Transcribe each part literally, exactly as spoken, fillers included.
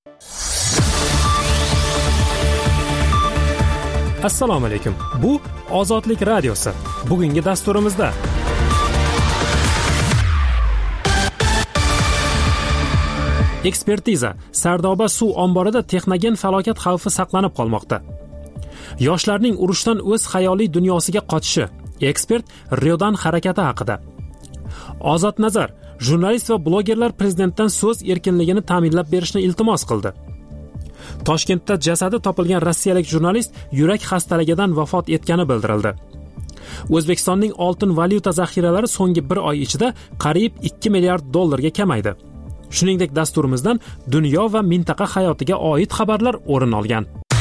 Assalomu alaykum. Bu Ozodlik radiosi. Bugungi dasturimizda ekspertiza. Sardoba suv omborida texnogen falokat xavfi saqlanib qolmoqda. Yoshlarning urushdan o'z xayoliy dunyosiga qochishi. Ekspert Riodan harakati haqida. Ozod nazar. Jurnalist va blogerlar prezidentdan so'z erkinligini ta'minlab berishni iltimos qildi. Toshkentda jasadi topilgan rossiyalik jurnalist yurak xastaligidan vafot etgani bildirildi. O'zbekistonning oltin valyuta zaxiralari so'nggi bir oy ichida qariyb ikki milliard dollarga kamaydi. Shuningdek, dasturimizdan dunyo va mintaqa hayotiga oid xabarlar o'rin olgan.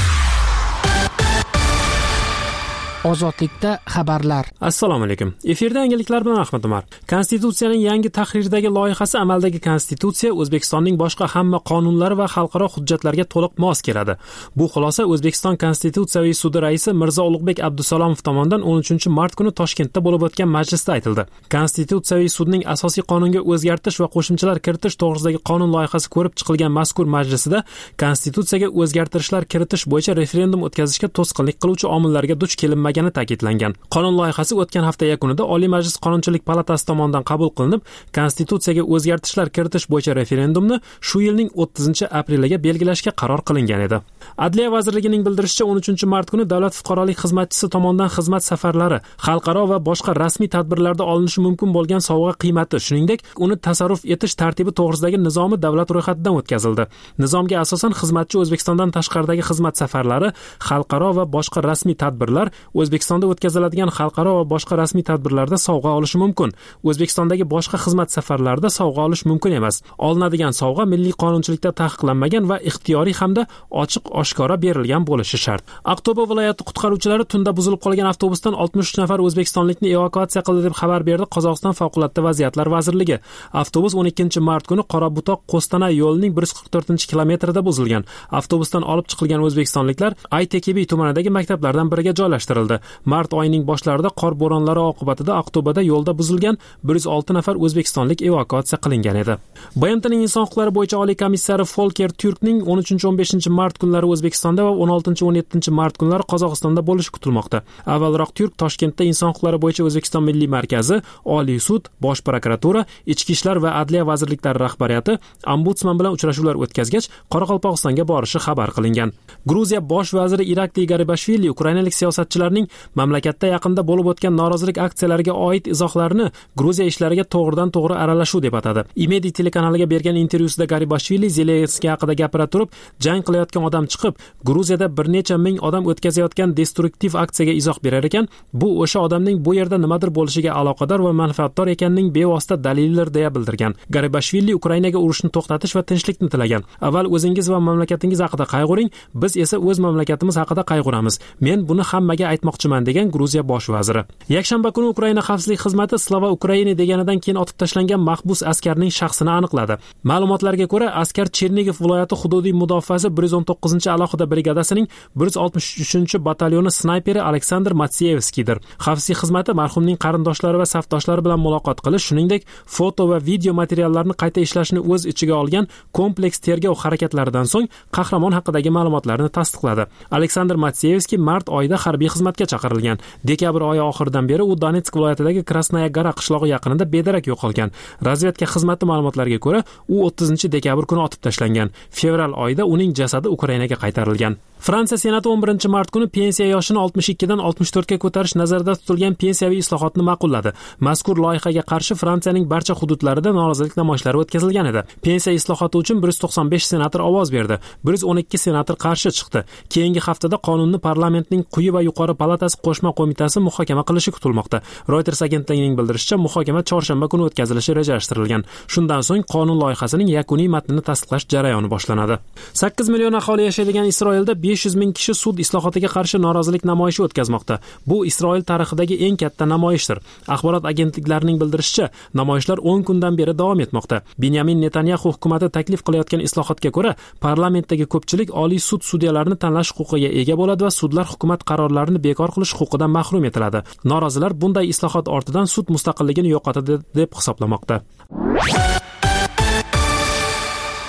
Ozodlikda xabarlar. Assalomu alaykum. Efirda yangiliklar bilan Ahmad Umar. Konstitutsiyaning yangi tahrirdagi loyihasi amaldagi konstitutsiya O'zbekistonning boshqa hamma qonunlari va xalqaro hujjatlarga to'liq mos keladi. Bu xulosa O'zbekiston Konstitutsiyaviy sudi raisi Mirzo Ulug'bek Abdusalomov tomonidan o'n uchinchi mart kuni Toshkentda bo'lib o'tgan majlisda aytildi. Konstitutsiyaviy sudning asosiy qonunga o'zgartirish va qo'shimchalar kiritish to'g'risidagi qonun loyihasi ko'rib chiqilgan mazkur majlisida konstitutsiyaga o'zgartirishlar kiritish bo'yicha referendum o'tkazishga to'sqinlik qiluvchi omillarga duch kelinmagan ta'kidlangan. Qonun loyihasi o'tgan hafta yakunida Oliy Majlis Qonunchilik palatasi tomonidan qabul qilinib, konstitutsiyaga o'zgartirishlar kiritish bo'yicha referendumni shu yilning o'ttizinchi apreliga belgilashga qaror qilingan edi. Adliya vazirligining bildirishicha, o'n uchinchi mart kuni davlat fuqarolik xizmatchisi tomonidan xizmat safarlari, xalqaro va boshqa rasmiy tadbirlarda olinishi mumkin bo'lgan sovg'a qiymati, shuningdek, uni tasarruf etish tartibi to'g'risidagi nizomi davlat ro'yxatidan o'tkazildi. Nizomga asosan xizmatchi O'zbekistondan tashqaridagi xizmat safarlari, xalqaro va boshqa rasmiy tadbirlar, O'zbekistonda o'tkaziladigan xalqaro va boshqa rasmiy tadbirlarda sovg'a olishi mumkin. O'zbekistondagi boshqa xizmat safarlarida sovg'a olish mumkin emas. Olinadigan sovg'a milliy qonunchilikda taqiqlanmagan va ixtiyoriy hamda ochiq oshkora berilgan bo'lishi shart. Aqto'be viloyati qutqaruvchilari tunda buzilib qolgan avtobusdan oltmish uch nafar o'zbekistonlikni evakuatsiya qildi deb xabar berdi Qozog'iston favqulodda vaziyatlar vazirligi. Avtobus o'n ikkinchi mart kuni Qorabutoq Qo'stanay yo'lining bir yuz qirq to'rtinchi kilometrida buzilgan. Avtobusdan olib chiqilgan o'zbekistonliklar Aytekibi tumanidagi maktablardan biriga joylashtirildi. Mart oyining boshlarida qor bo'ronlari oqibatida Aqto'beda yo'lda buzilgan bir yuz olti nafar o'zbekistonlik evakuatsiya qilingan edi. B M T'ning inson huquqlari bo'yicha oliy komissari Volker Türkning o'n uchinchi o'n beshinchi mart kunlari O'zbekistonda va o'n oltinchi o'n yettinchi mart kunlari Qozog'istonda bo'lishi kutilmoqda. Avvalroq Türk Toshkentda inson huquqlari bo'yicha O'zbekiston Milliy markazi, Oliy sud, Bosh prokuratura, Ichki ishlar va Adliya vazirliklari rahbariyati ombudsman bilan uchrashuvlar o'tkazgach, Qoraqalpog'istonga borishi xabar qilingan. Gruziya bosh vaziri Irakliy Garibashvili ukrainalik siyosatchilarning mamlakatda yaqinda bo'lib o'tgan norozilik aksiyalariga oid izohlarini Gruziya ishlariga to'g'ridan to'g'ri aralashuv deb atadi. Imedi telekanaliga bergan intervyusida Garibashvili Zelenskiy haqida gapira turib, jang qilayotgan odam chiqib, Gruziyada bir necha ming odam o'tkazayotgan destruktiv aksiyaga izoh berar ekan, bu o'sha odamning bu yerda nimadir bo'lishiga aloqador va manfaatdor ekanining bevosita dalilidir deya bildirgan. Garibashvili Ukrainaga urushni to'xtatish va tinchlikni tilagan. Avval o'zingiz va mamlakatingiz haqida qayg'uring, biz esa o'z mamlakatimiz haqida qayg'uramiz. Men buni hammaga aytmoqchiman degan Gruziya bosh vaziri. Yakshanba kuni Ukraina xavfsizlik xizmati Slava Ukraini deganidan keyin otib tashlangan mahbus askarning shaxsini aniqladi. Ma'lumotlarga ko'ra, askar Chernigiv viloyati hududiy mudofaasi bir yuz o'n to'qqizinchi alohida brigadasining bir yuz oltmish uchinchi batalyoni snayperi Aleksandr Matseyevskiydir. Xavfsizlik xizmati marhumning qarindoshlari va safdoshlari bilan muloqot qilish, shuningdek, foto va video materiallarni qayta ishlashni o'z ichiga olgan kompleks tergov harakatlaridan so'ng qahramon haqidagi ma'lumotlarni tasdiqladi. Aleksandr Matseyevskiy mart oyida harbiy xizmatga chaqirilgan. Dekabr oyi oxiridan beri u Donetsk viloyatidagi Krasnaya Gora qishlog'i yaqinida bedarak yo'qolgan. Razvedka xizmati ma'lumotlariga ko'ra, u o'ttizinchi dekabr kuni otib tashlangan. Fevral oyida uning jasadi Ukrainaga qaytarilgan. Fransiya Senati o'n birinchi mart kuni pensiya yoshini oltmish ikkidan oltmish to'rtga ko'tarish nazarda tutilgan pensiyaviy islohotni ma'qulladi. Mazkur loyihaga qarshi Fransiyaning barcha hududlarida norozilik namoyishlari o'tkazilgan edi. Pensiya islohoti uchun bir yuz to'qson besh senator ovoz berdi. bir yuz o'n ikki senator qarshi chiqdi. Keyingi haftada qonunni parlamentning quyi va yuqori palatasi qo'shma qo'mitasi muhokama qilishi kutilmoqda. Reuters agentligining bildirishicha, muhokama chorshanba kuni o'tkazilishi rejalashtirilgan. Shundan so'ng qonun loyihasining yakuniy matnini tasdiqlash jarayoni boshlanadi. sakkiz million aholi yashaydigan Isroilda besh yuz ming kishi sud islohotiga qarshi norozilik namoyishi o'tkazmoqda. Bu Isroil tarixidagi eng katta namoyishdir. Axborot agentliklarining bildirishicha, namoyishlar o'n kundan beri davom etmoqda. Benyamin Netanyahu hukumati taklif qilayotgan islohotga ko'ra, parlamentdagi ko'pchilik Oliy sud sudyalarini tanlash huquqiga ega bo'ladi va sudlar hukumat qarorlarini bekor qilish huquqidan mahrum etiladi. Norozilar bunday islohot ortidan sud mustaqilligini yo'qotadi deb hisoblamoqda.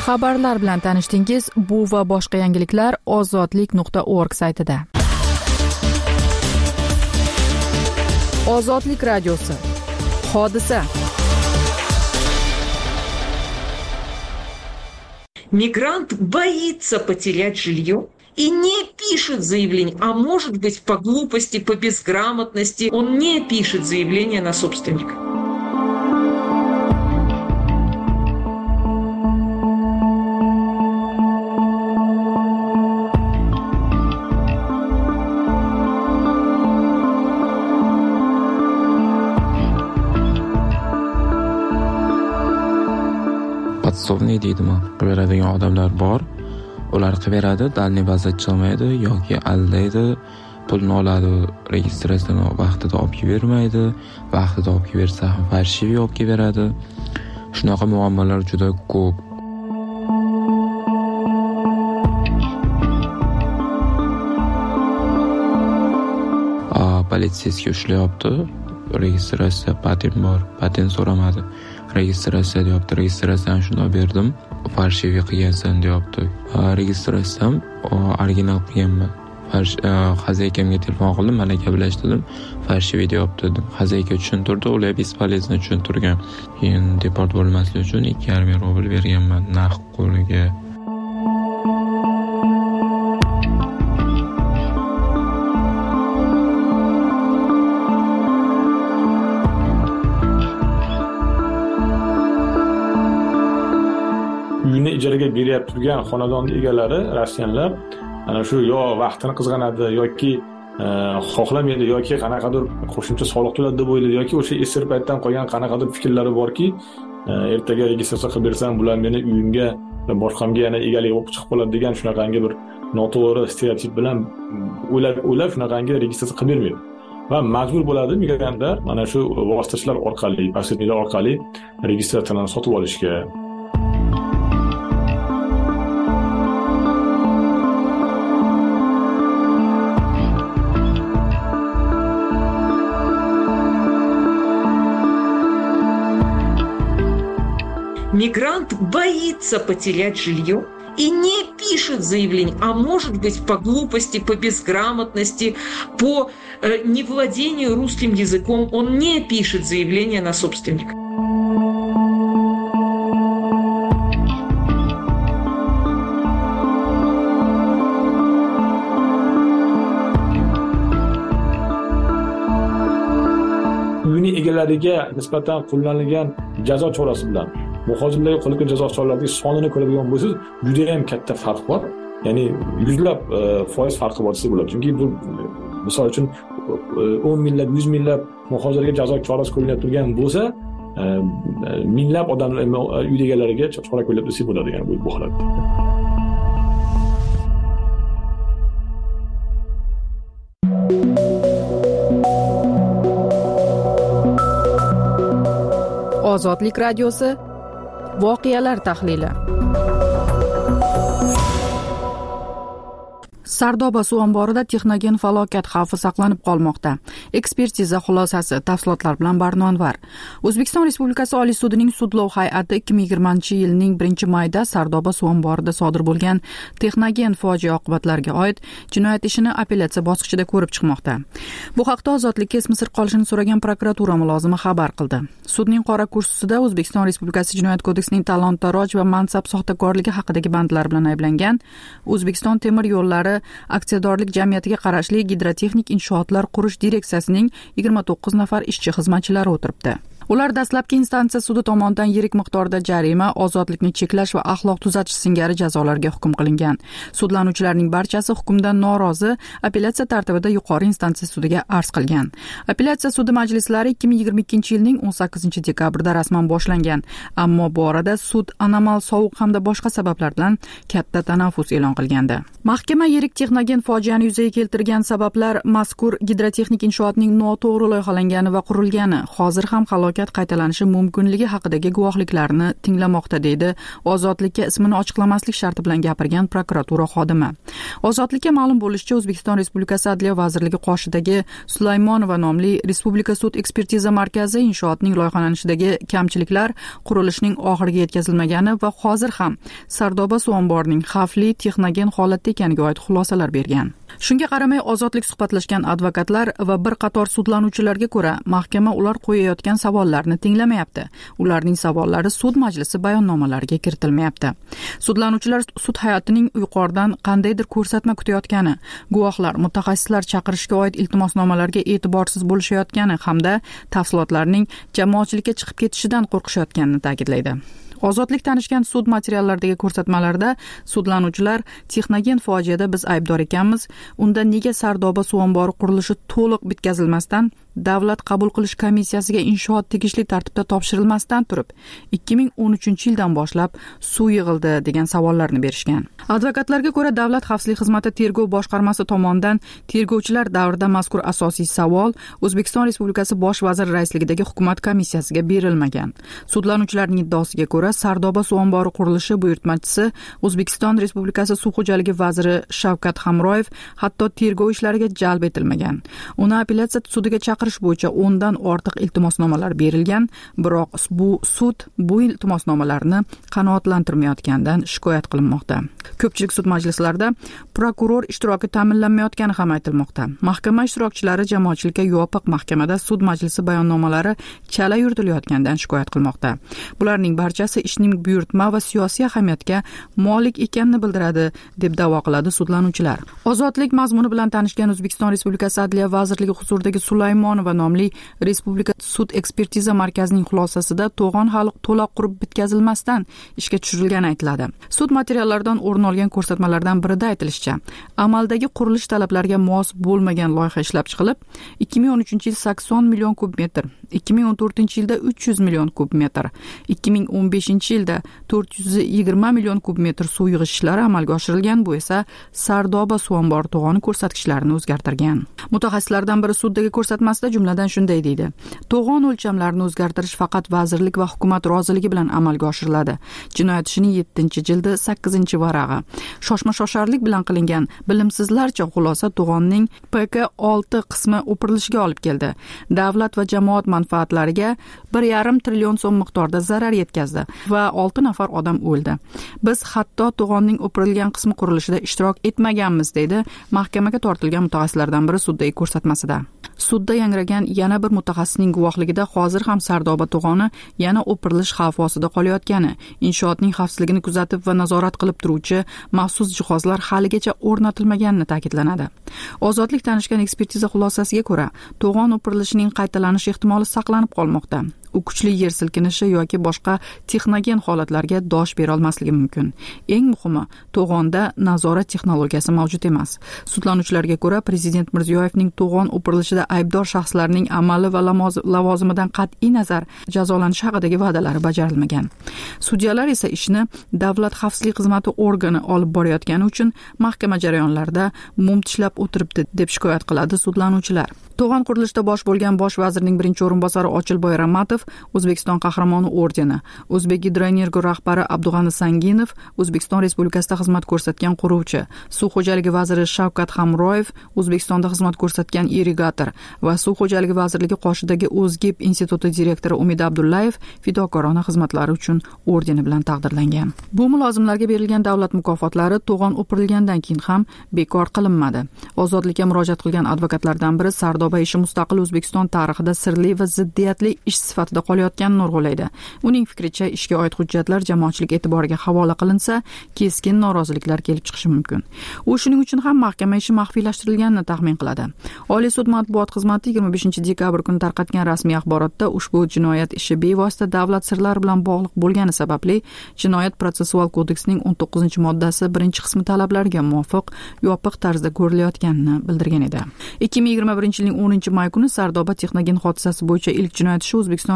Xabarlar bilan tanishdingiz. Bu va boshqa yangiliklar ozodlik nuqta org saytida. Ozodlik radiosi. Hodisa. Мигрант боится потерять жилье и не пишет заявление, а может быть по глупости, по безграмотности, он не пишет заявление на собственника. Podsovniy deydimi, qilib beradigan odamlar bor. Ular qilib beradi, dalniy baza chiqmaydi yoki aldaydi, pulni oladi, registratsiyani vaqtida olib bermaydi, vaqtida olib bersa ham farshiviy olib beradi. Shunaqa muammolar juda ko'p. A, politsiyasiga ushlayapti. Registratsiya patent bor, patent so'ramadi. Registratsiya deyapti, registratsiyani shunday berdim, farshiviy qilgansan deyapti. Registratsiyam original qilganman. Xazaykamga telefon qildim, malaka bilan ishladim, farshiviy deyapti dedim. Xazayka tushuntirdi, ular bespolezno tushuntirgan. Keyin deport bo'lmaslik uchun ikki yarim ming rubl berganman naqd qo'liga. Uyini ijaraga beryapti turgan xonadon egalari, rossiyanlar, ana shu yo vaqtini qizg'anadi yoki xohlamaydi yoki qanaqadir qo'shimcha soliq to'ladi deb o'ylaydi yoki o'sha esir paytdan qolgan qanaqadir fikrlari borki, ertaga registratsiya qilib bersam, bular meni uyimga va boshqamga yana egalik bo'lib chiqib qoladi degan shunaqangi bir noto'g'ri stereotip bilan o'ylab o'ylab shunaqangi registratsiya qilib bermaydi. Va majbur bo'ladi migrantlar mana shu vositachilar orqali, posredniklar orqali registratsiyani sotib olishga. Мигрант боится потерять жилье и не пишет заявление, а может быть по глупости, по безграмотности, по э, невладению русским языком, он не пишет заявление на собственника. Uyini egalariga nisbatan qo'llanilgan jazo chorasi bilan muhojirlarga qo'llangan jazo choralarining sonini ko'radigan bo'lsangiz, juda ham katta farq bor. Ya'ni yuzlab foiz farqi bor desa bo'ladi. Chunki bu misol uchun o'n minglab, yuz minglab muhojirlarga jazo chorasi qo'llanib turgan bo'lsa, minglab odamlar uy egalariga chora qo'llab desa bo'ladi, ya'ni bu holatda. Ozodlik radiosi. Voqealar tahlili. Sardoba suv omborida texnogen falokat xavfi saqlanib qolmoqda. Ekspertiza xulosasi, tafsilotlar bilan Barnonvar. O'zbekiston Respublikasi Oliy sudining sudlov hay'ati ikki ming yigirmanchi yilning birinchi mayida Sardoba suv omborida sodir bo'lgan texnogen fojia oqibatlariga oid jinoyat ishini apellyatsiya bosqichida ko'rib chiqmoqda. Bu haqda ozodlikka esmi sir qolishini so'ragan prokuratura mulozimi xabar qildi. Sudning qora kursisida O'zbekiston Respublikasi Jinoyat kodeksining talon-taroj va mansab soxtakorligi haqidagi bandlar bilan ayblangan O'zbekiston temir yo'llari aksiyadorlik jamiyatiga qarashli gidrotexnik inshootlar qurish direksiyasining yigirma to'qqiz nafar ishchi xizmatchilari o'tiribdi. Ular dastlabki instansiya sudi tomonidan yirik miqdorda jarima, ozodlikni cheklash va axloq tuzatish singari jazolarga hukm qilingan. Sudlanuvchilarning barchasi hukmdan norozi apellyatsiya tartibida yuqori instansiya sudiga arz qilgan. Apellyatsiya sudi majlislari ikki ming yigirma ikkinchi yilning o'n sakkizinchi dekabrida rasman boshlangan, ammo bu orada sud anomal sovuq hamda boshqa sabablar bilan katta tanaffus e'lon qilgandi. Mahkama yirik texnogen fojiani yuzaga keltirgan sabablar mazkur gidrotexnik inshootning noto'g'ri loyihalangani va qurilgani, hozir ham halok falokat qaytalanishi mumkinligi haqidagi guvohliklarni tinglamoqda, deydi Ozodlikka ismini ochiqlamaslik sharti bilan gapirgan prokuratura xodimi. Ozodlikka ma'lum bo'lishicha, O'zbekiston Respublikasi Adliya vazirligi qoshidagi Sulaymonova nomli Respublika sud ekspertiza markazi inshootining loyihalanishidagi kamchiliklar qurilishning oxiriga yetkazilmagani va hozir ham Sardoba suv omborining xavfli texnogen holatda ekaniga oid xulosalar bergan. Shunga qaramay, Ozodlik suhbatlashgan advokatlar va bir qator sudlanuvchilarga ko'ra, mahkama ular qo'yayotgan savollarni tinglamayapti. Ularning savollari sud majlisi bayonnomalariga kiritilmayapti. Sudlanuvchilar sud hayotining yuqoridan qandaydir ko'rsatma kutayotgani, guvohlar, mutaxassislar chaqirishga oid iltimosnomalarga e'tiborsiz bo'lishayotgani hamda tafsilotlarning jamoatchilikka chiqib ketishidan qo'rqishayotganini ta'kidlaydi. Ozodlik tanishgan sud materiallaridagi ko'rsatmalarda sudlanuvchilar texnogen fojiada biz aybdor ekanmiz, unda nega Sardoba suv ombori qurilishi to'liq bitkazilmasdan davlat qabul qilish komissiyasiga inshoot tegishli tartibda topshirilmasdan turib ikki ming o'n uchinchi yildan boshlab suv yig'ildi degan savollarni berishgan. Advokatlarga ko'ra, Davlat xavfsizlik xizmati tergov boshqarmasi tomonidan tergovchilar davrida mazkur asosiy savol O'zbekiston Respublikasi bosh vaziri raisligidagi hukumat komissiyasiga berilmagan. Sudlanuvchilarning iddaosiga ko'ra, Sardoba suv ombori qurilishi buyurtmachisi O'zbekiston Respublikasi suv xo'jaligi vaziri Shavkat Hamroyev hatto tergov ishlariga jalb etilmagan. Uni apellyatsiya sudiga chaqirish bo'yicha o'ndan ortiq iltimosnomalar berilgan, biroq bu sud bu iltimosnomalarni qanoatlantirmayotganidan shikoyat qilinmoqda. Ko'pchilik sud majlislarida prokuror ishtiroki ta'minlanmayotgani ham aytilmoqda. Mahkama ishtirokchilari jamoatchilikka yopiq mahkamada sud majlisi bayonnomalari chala yuritilayotganidan shikoyat qilmoqda. Bularning barchasi ishning buyurtma va siyosiy ahamiyatga molik ekanini bildiradi, deb da'vo qiladi sudlanuvchilar. Ozodlik mazmuni bilan tanishgan O'zbekiston Respublikasi Adliya vazirligi huzuridagi Sulaymonova nomli Respublika sud ekspertiza markazining xulosasida to'g'on hali to'liq qurib bitkazilmasdan ishga tushirilgani aytiladi. Sud materiallaridan o'rin olgan ko'rsatmalardan birida aytilishicha, amaldagi qurilish talablariga mos bo'lmagan loyiha ishlab chiqilib, ikki ming o'n uchinchi yil sakson million kub metr, ikki ming o'n to'rtinchi yilda uch yuz million kub metr, ikki ming o'n beshinchi yilda to'rt yuz yigirma million kub metr suv yig'ish ishlari amalga oshirilgan. Bu esa Sardoba suv ombori to'g'oni ko'rsatkichlarini o'zgartirgan. Mutaxassislardan biri suddagi ko'rsatmasida jumladan shunday deydi: to'g'on o'lchamlarini o'zgartirish faqat vazirlik va hukumat roziligi bilan amalga oshiriladi. Jinoyat ishining yettinchi jildi sakkizinchi varag'i. Shoshma-shosharlik bilan qilingan bilimsizlarcha xulosa to'g'onning P K olti qismi o'pirilishiga olib keldi. Davlat va jamoat manfaatlariga bir yarim trillion so'm miqdorda zarar yetkazdi va olti nafar odam o'ldi. Biz hatto to'g'onning o'pirilgan qismi qurilishida ishtirok etmaganmiz, deydi mahkamaga tortilgan mutaxassislardan biri suddagi ko'rsatmasida. Sudda yangragan yana bir mutaxassisning guvohligida hozir ham Sardoba to'g'oni yana o'pirilish xavfi ostida qolayotgani, inshootning xavfsizligini kuzatib va nazorat qilib turuvchi maxsus jihozlar haligacha o'rnatilmaganini ta'kidlanadi. Ozodlik tanishgan ekspertiza xulosasiga ko'ra, to'g'on o'pirilishining qaytalanish ehtimoli saqlanib qolmoqda. U kuchli yer silkinishi yoki boshqa texnogen holatlarga dosh bera olmasligi mumkin. Eng muhimi, to'g'onda nazorat texnologiyasi mavjud emas. Sudlanuvchilarga ko'ra, Prezident Mirziyoyevning to'g'on o'pirilishida aybdor shaxslarning amali va lavozimidan qat'iy nazar jazolanishi haqidagi va'dalari bajarilmagan. Sudyalar esa ishni Davlat xavfsizlik xizmati organi olib borayotgani uchun mahkama jarayonlarida mum tishlab o'tiribdi, deb shikoyat qiladi sudlanuvchilar. To'g'on qurilishida bosh bo'lgan bosh vazirning birinchi o'rinbosari Ochilboy Ramatov O'zbekiston qahramoni ordeni, O'zbek Gidroenergo rahbari Abdug'ani Sanginov O'zbekiston Respublikasida xizmat ko'rsatgan quruvchi, suv xo'jaligi vaziri Shavkat Hamroyev O'zbekistonda xizmat ko'rsatgan irrigator va suv xo'jaligi vazirligi qoshidagi O'zgib instituti direktori Umid Abdullayev fidokorona xizmatlari uchun ordeni bilan taqdirlangan. Bu mulozimlarga berilgan davlat mukofotlari to'g'on o'pirilgandan keyin ham bekor qilinmadi. Ozodlikka murojaat qilgan advokatlardan biri Sardoba ishi mustaqil O'zbekiston tarixida sirli va ziddiyatli ish sifatida qolayotganini urg'ulaydi. Uning fikricha, ishga oid hujjatlar jamoatchilik e'tiboriga havola qilinsa, keskin noroziliklar kelib chiqishi mumkin. U shuning uchun ham mahkama ishi maxfiylashtirilganini taxmin qiladi. Oliy sud matbuot xizmati yigirma beshinchi dekabr kuni tarqatgan rasmiy axborotda ushbu jinoyat ishi bevosita davlat sirlari bilan bog'liq bo'lgani sababli Jinoyat protsessual kodeksining o'n to'qqizinchi moddasi birinchi qismi talablariga muvofiq yopiq tarzda ko'rilayotganini bildirgan edi. ikki ming yigirma birinchi yilning o'ninchi may kuni Sardoba texnogen hodisasi bo'yicha ilk jinoyat ishi O'zbekiston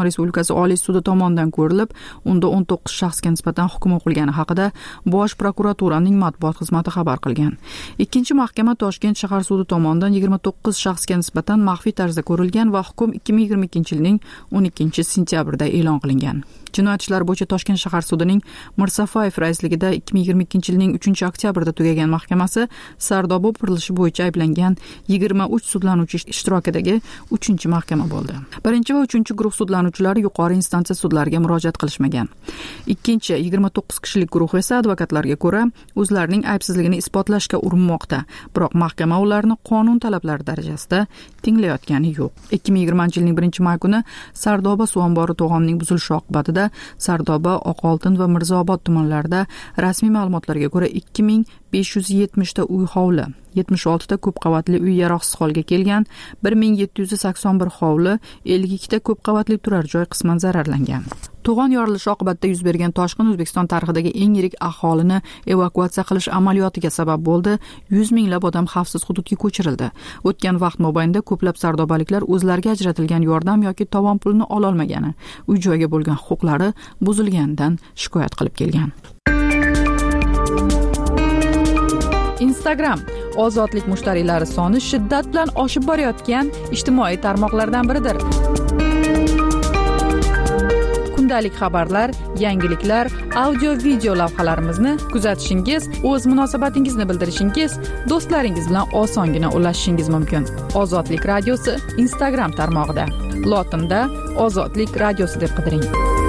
O'zbekiston Respublikasi Oliy sudi tomonidan ko'rilib, unda o'n to'qqiz shaxsga nisbatan hukm o'qilgani haqida Bosh prokuraturaning matbuot xizmati xabar qilgan. Ikkinchi mahkama Toshkent shahar sudi tomonidan yigirma to'qqiz shaxsga nisbatan maxfiy tarzda ko'rilgan va hukm ikki ming yigirma ikkinchi yilning o'n ikkinchi sentyabrida e'lon qilingan. Jinoyat ishlari bo'yicha Toshkent shahar sudining Mirsafayev raisligida ikki ming yigirma ikkinchi yilning uchinchi oktyabrida tugagan mahkamasi Sardoba qurilishi bo'yicha ayblangan yigirma uch sudlanuvchi ishtirokidagi uchinchi mahkama bo'ldi. Birinchi va uchinchi guruh sudlanuvchilari yuqori instansiya sudlariga murojaat qilishmagan. Ikkinchi yigirma to'qqiz kishilik guruh esa advokatlarga ko'ra o'zlarining aybsizligini isbotlashga urinmoqda. Biroq mahkama ularni qonun talablari darajasida tinglayotgani yo'q. ikki ming yigirmanchi yilning birinchi may kuni Sardoba suv ombori to'g'onining buzilishi oqibatida Sardoba, Oqoltin va Mirzaobod tumanlarida rasmiy ma'lumotlarga ko'ra ikki ming besh yuz yetmish ta uy hovli, yetmish olti ta ko'p qavatli uy yaroqsiz holga kelgan, bir ming yetti yuz sakson bir hovli, ellik ikki ta ko'p qavatli turar joy qisman zararlangan. To'g'on yorilishi oqibatida yuz bergan toshqin O'zbekiston tarixidagi eng yirik aholini evakuatsiya qilish amaliyotiga sabab bo'ldi. yuz minglab odam xavfsiz hududga ko'chirildi. O'tgan vaqt mobaynida ko'plab sardobaliklar o'zlariga ajratilgan yordam yoki tovon pulini ola olmagani, uy joyga bo'lgan huquqlari buzilganidan shikoyat qilib kelgan. Instagram ozodlik mushtariylari soni shiddat bilan oshib borayotgan ijtimoiy tarmoqlardan biridir. Kundalik xabarlar, yangiliklar, audio-video lavhalarimizni kuzatishingiz, o'z munosabatingizni bildirishingiz, do'stlaringiz bilan osongina ulashishingiz mumkin. Ozodlik radiosi Instagram tarmog'ida. Lotinda Ozodlik radiosi deb qidiring.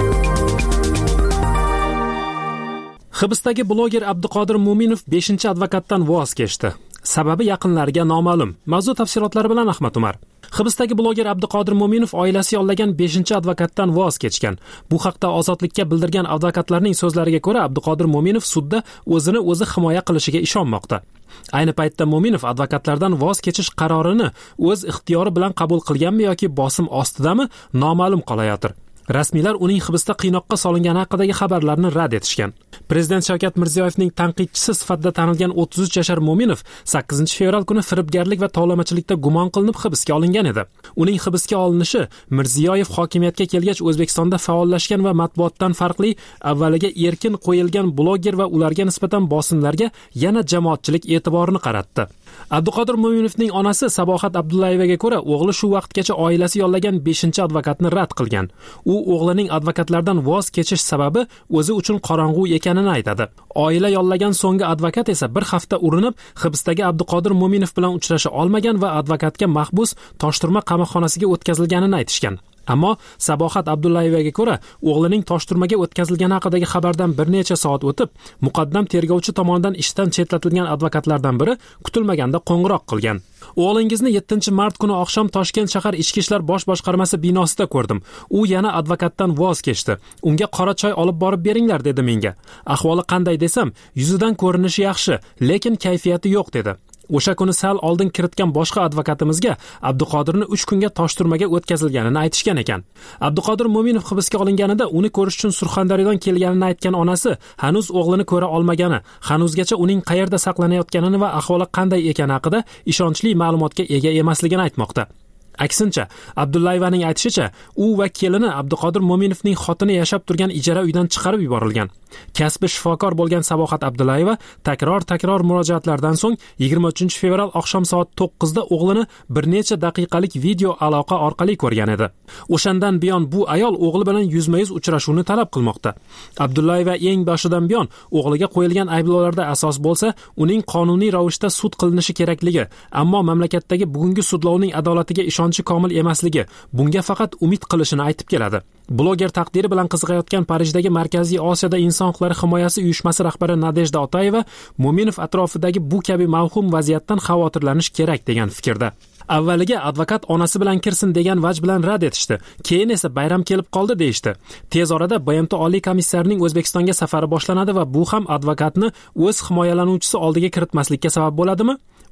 Hibsdagi bloger Abduqodir Mo'minov beshinchi advokatdan voz kechdi. Sababi yaqinlariga noma'lum. Mavzu tafsilotlari bilan Ahmad Umar. Hibsdagi bloger Abduqodir Mo'minov oilasi yollagan beshinchi advokatdan voz kechgan. Bu haqda Ozodlikka bildirgan advokatlarning so'zlariga ko'ra, Abduqodir Mo'minov sudda o'zini o'zi himoya qilishiga ishonmoqda. Ayni paytda Mo'minov advokatlardan voz kechish qarorini o'z ixtiyori bilan qabul qilganmi yoki bosim ostidami noma'lum qolayotir. Rasmiylar uning hibsda qiynoqqa solingani haqidagi xabarlarni rad etishgan. Prezident Shavkat Mirziyoyevning tanqidchisi sifatida tanilgan o'ttiz uch yashar Mo'minov sakkizinchi fevral kuni firibgarlik va tovlamachilikda gumon qilinib hibsga olingan edi. Uning hibsga olinishi Mirziyoyev hokimiyatga kelgach O'zbekistonda faollashgan va matbuotdan farqli avvaliga erkin qo'yilgan bloger va ularga nisbatan bosimlarga yana jamoatchilik e'tiborini qaratdi. Abduqodir Mo'minovning onasi Sabohat Abdullayevaga ko'ra, o'g'li shu vaqtgacha oilasi yollagan beshinchi advokatni rad qilgan. U o'g'lining advokatlardan voz kechish sababi o'zi uchun qorong'u ekanini aytadi. Oila yollagan so'nggi advokat esa bir hafta urinib, hibsdagi Abduqodir Mo'minov bilan uchrasha olmagan va advokatga mahbus Toshturma qamoqxonasiga o'tkazilganini aytishgan. Ammo Sabohat Abdullayevaga ko'ra, o'g'lining Toshturmaga o'tkazilgani haqidagi xabardan bir necha soat o'tib, muqaddam tergovchi tomonidan ishdan chetlatilgan advokatlardan biri kutilmaganda qo'ng'iroq qilgan. O'g'lingizni yettinchi mart kuni oqshom Toshkent shahar ichki ishlar bosh boshqarmasi binosida ko'rdim. U yana advokatdan voz kechdi. Unga qora choy olib borib beringlar dedi menga. Ahvoli qanday desam, yuzidan ko'rinishi yaxshi, lekin kayfiyati yo'q dedi. O'sha kuni sal oldin kiritgan boshqa advokatimizga Abduqodirni uch kunga Toshturmaga o'tkazilganini aytishgan ekan. Abduqodir Mo'minov hibsga olinganida uni ko'rish uchun Surxondaryodan kelganini aytgan onasi hanuz o'g'lini ko'ra olmagani, hanuzgacha uning qayerda saqlanayotganini va ahvoli qanday ekani haqida ishonchli ma'lumotga ega emasligini aytmoqda. Aksincha, Abdullayevaning aytishicha, u va kelini Abduqodir Mo'minovning xotini yashab turgan ijara uydan chiqarib yuborilgan. Kasbi shifokor bo'lgan Sabohat Abdullayeva takror-takror murojaatlardan so'ng yigirma uchinchi fevral oqshom soat to'qqizda o'g'lini bir necha daqiqalik video aloqa orqali ko'rgan edi. O'shandan buyon bu ayol o'g'li bilan yuzma-yuz uchrashuvni talab qilmoqda. Abdullayeva eng boshidan buyon o'g'liga qo'yilgan ayblovlarda asos bo'lsa, uning qonuniy ravishda sud qilinishi kerakligi, ammo mamlakatdagi bugungi sudlovning adolatiga ishonchi komil emasligi, bunga faqat umid qilishini aytib keladi. Bloger taqdiri bilan qiziqayotgan Parijdagi Markaziy Osiyoda inson huquqlari himoyasi uyushmasi rahbari Nadejda Otayeva Mo'minov atrofidagi bu kabi mavhum vaziyatdan xavotirlanish kerak degan fikrda. Avvaliga advokat onasi bilan kirsin degan vaj bilan rad etishdi. Keyin esa bayram kelib qoldi deyishdi. Tez orada B M T Oliy komissarining O'zbekistonga safari boshlanadi va bu ham advokatni o'z himoyalanuvchisi oldiga kiritmaslikka sabab bo'ladimi?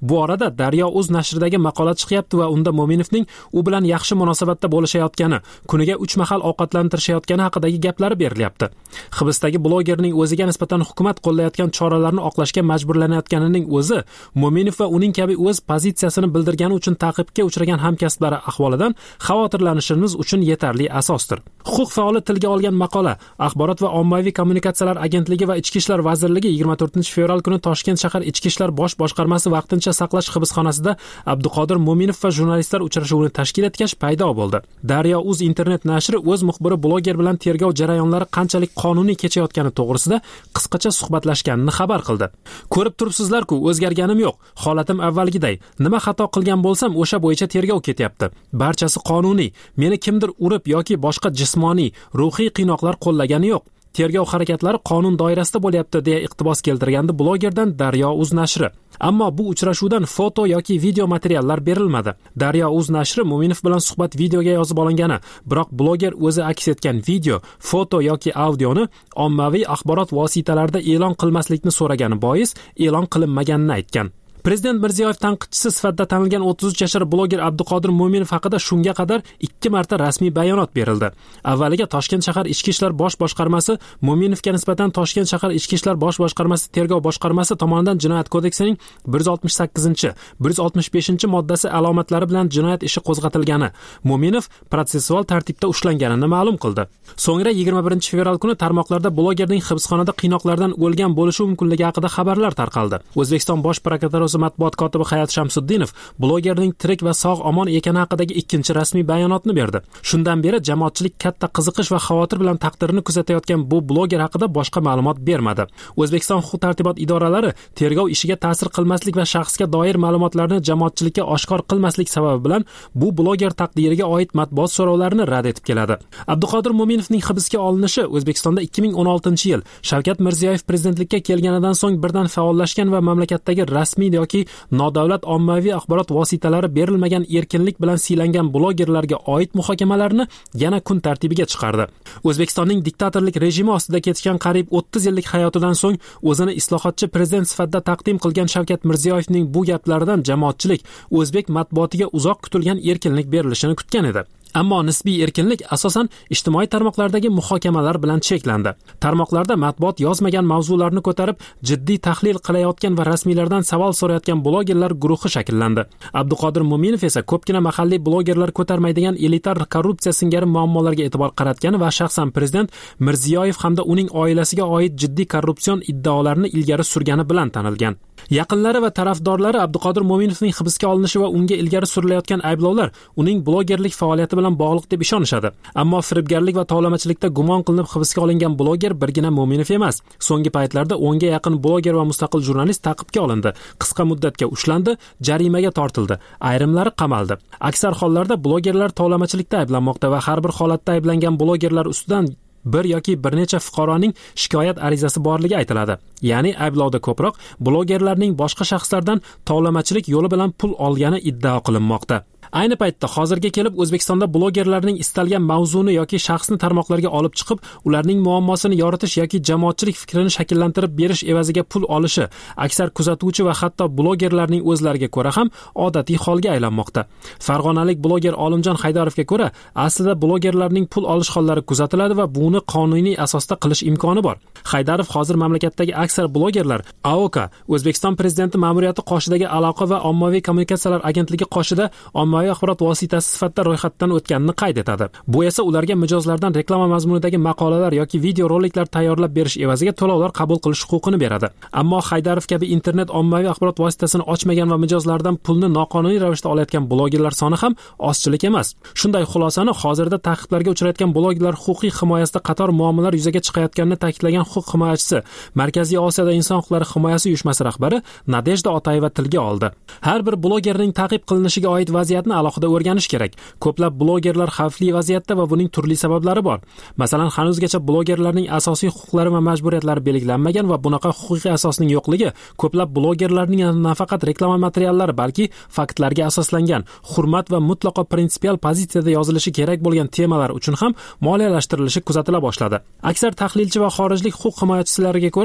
Bu orada Daryo.uz nashridagi maqola chiqyapti va unda Mo'minovning u bilan yaxshi munosabatda bo'lishayotgani, kuniga uch mahal ovqatlantirishayotgani haqidagi gaplari berilyapti. Hibsdagi blogerning o'ziga nisbatan hukumat qo'llayotgan choralarni oqlashga majburlanayotganining o'zi Mo'minov va uning kabi o'z pozitsiyasini bildirgani uchun ta'qibga uchragan hamkasblari ahvolidan xavotirlanishimiz uchun yetarli asosdir. Huquq faoli tilga olgan maqola Axborot va ommaviy kommunikatsiyalar agentligi va Ichki ishlar vazirligi yigirma to'rtinchi fevral kuni Toshkent shahar Ichki ishlar bosh boshqarmasi vaqtincha saqlash hibsxonasida Abduqodir Mo'minov va jurnalistlar uchrashuvini tashkil etgach paydo bo'ldi. Daryo.uz internet nashri o'z muxbiri bloger bilan tergov jarayonlari qanchalik qonuniy kechayotgani to'g'risida qisqacha suhbatlashganini xabar qildi. Ko'rib turibsizlar-ku, o'zgarganim yo'q. Holatim avvalgiday. Nima xato qilgan bo'lsam, o'sha bo'yicha tergov ketyapti. Barchasi qonuniy. Meni kimdir urib yoki boshqa jismoniy, ruhiy qiynoqlar qo'llagani yo'q. Tergov harakatlari qonun doirasida bo'lyapti deya iqtibos keltirgandi blogerdan Daryo.uz nashri. Ammo bu uchrashuvdan foto yoki video materiallar berilmadi. Daryo.uz nashri Mo'minov bilan suhbat videoga yozib olingani, biroq bloger o'zi aks etgan video, foto yoki audioni ommaviy axborot vositalarida e'lon qilmaslikni so'ragani bois e'lon qilinmaganini aytgan. Prezident Mirziyoyev tanqidchisi sifatida tanilgan o'ttiz uch yashar bloger Abduqodir Mo'minov haqida shunga qadar ikki marta rasmiy bayonot berildi. Avvaliga Toshkent shahar Ichki ishlar bosh boshqarmasi Mo'minovga nisbatan Toshkent shahar Ichki ishlar bosh boshqarmasi tergov boshqarmasi tomonidan Jinoyat kodeksining bir yuz oltmish sakkizinchi, bir yuz oltmish beshinchi moddasi alomatlari bilan jinoyat ishi qo'zg'atilgani, Mo'minov protsessual tartibda ushlanganini ma'lum qildi. So'ngra yigirma birinchi fevral kuni tarmoqlarda blogerning hibsxonada qiynoqlardan o'lgan bo'lishi mumkinligi haqida xabarlar tarqaldi. O'zbekiston bosh prokuraturasi matbuot kotibi Hayot Shamsuddinov blogerning tirik va sog' omon ekani haqidagi ikkinchi rasmiy bayonotni berdi. Shundan beri jamoatchilik katta qiziqish va xavotir bilan taqdirini kuzatayotgan bu bloger haqida boshqa ma'lumot bermadi. O'zbekiston huquq-tartibot idoralari tergov ishiga ta'sir qilmaslik va shaxsga doir ma'lumotlarni jamoatchilikka oshkor qilmaslik sababi bilan bu bloger taqdiriga oid matbuot so'rovlarini rad etib keladi. Abduqodir Mo'minovning hibsga olinishi O'zbekistonda ikki ming o'n oltinchi yil Shavkat Mirziyoyev prezidentlikka kelganidan so'ng birdan faollashgan va mamlakatdagi rasmiy yoki nodavlat ommaviy axborot vositalari berilmagan erkinlik bilan siylangan blogerlarga oid muhokamalarni yana kun tartibiga chiqardi. O'zbekistonning diktatorlik rejimi ostida kechgan qariyb o'ttiz yillik hayotidan so'ng o'zini islohotchi prezident sifatida taqdim qilgan Shavkat Mirziyoyevning bu gaplaridan jamoatchilik o'zbek matbuotiga uzoq kutilgan erkinlik berilishini kutgan edi. Ammo nisbiy erkinlik asosan ijtimoiy tarmoqlardagi muhokamalar bilan cheklandi. Tarmoqlarda matbuot yozmagan mavzularni ko'tarib, jiddiy tahlil qilayotgan va rasmiylardan savol so'rayotgan blogerlar guruhi shakllandi. Abduqodir Mo'minov esa ko'pgina mahalliy blogerlar ko'tarmaydigan elitar korrupsiya singari muammolarga e'tibor qaratgani va shaxsan prezident Mirziyoyev hamda uning oilasiga oid jiddiy korrupsion iddaolarni ilgari surgani bilan tanilgan. Yaqinlari va tarafdorlari Abduqodir Mo'minovning hibsga olinishi va unga ilgari surilayotgan ayblovlar uning blogerlik faoliyati bilan bog'liq deb ishonishadi. Ammo firibgarlik va tovlamachilikda gumon qilinib hibsga olingan bloger birgina Mo'minov emas. So'nggi paytlarda o'nga yaqin bloger va mustaqil jurnalist ta'qibga olindi, qisqa muddatga ushlandi, jarimaga tortildi, ayrimlari qamaldi. Aksar hollarda blogerlar tovlamachilikda ayblanmoqda va har bir holatda ayblangan blogerlar ustidan bir yoki bir necha fuqaroning shikoyat arizasi borligi aytiladi. Ya'ni ayblovda ko'proq blogerlarning boshqa shaxslardan tovlamachilik yo'li bilan pul olgani iddao qilinmoqda. Ayni paytda hozirga kelib O'zbekistonda blogerlarning istalgan mavzuni yoki shaxsni tarmoqlarga olib chiqib, ularning muammosini yoritish yoki jamoatchilik fikrini shakllantirib berish evaziga pul olishi aksar kuzatuvchi va hatto blogerlarning o'zlariga ko'ra ham odatiy holga aylanmoqda. Farg'onalik bloger Olimjon Haydarovga ko'ra, aslida blogerlarning pul olish hollari kuzatiladi va buni qonuniy asosda qilish imkoni bor. Haydarov hozir mamlakatdagi aksar blogerlar A O K, O'zbekiston prezidenti ma'muriyati qoshidagi aloqa va ommaviy kommunikatsiyalar agentligi qoshida ommaviy axborot vositasi sifatida ro'yxatdan o'tganini qayd etadi. Bu esa ularga mijozlardan reklama mazmunidagi maqolalar yoki video roliklar tayyorlab berish evaziga to'lovlar qabul qilish huquqini beradi. Ammo Haydarov kabi internet ommaviy axborot vositasini ochmagan va mijozlardan pulni noqonuniy ravishda olayotgan blogerlar soni ham ozchilik emas. Shunday xulosani hozirda ta'qiblarga uchrayotgan blogerlar huquqiy himoyasida qator muammolar yuzaga chiqayotganini ta'kidlagan huquq himoyachisi, Markaziy Osiyoda inson huquqlari himoyasi uyushmasi rahbari Nadejda Otayeva tilga oldi. Har bir blogerning ta'qib qilinishiga oid vaziyatni alohida o'rganish kerak. Ko'plab blogerlar xavfli vaziyatda va buning turli sabablari bor. Masalan, hanuzgacha blogerlarning asosiy huquqlari va majburiyatlari belgilanmagan va bunaqa huquqiy asosning yo'qligi ko'plab blogerlarning nafaqat reklama materiallari, balki faktlarga asoslangan, hurmat va mutlaqo prinsipial pozitsiyada yozilishi kerak bo'lgan temalar uchun ham moliyalashtirilishi kuzatila boshladi. Aksar tahlilchi va xorijlik huquq himoyachisilariga ko'ra,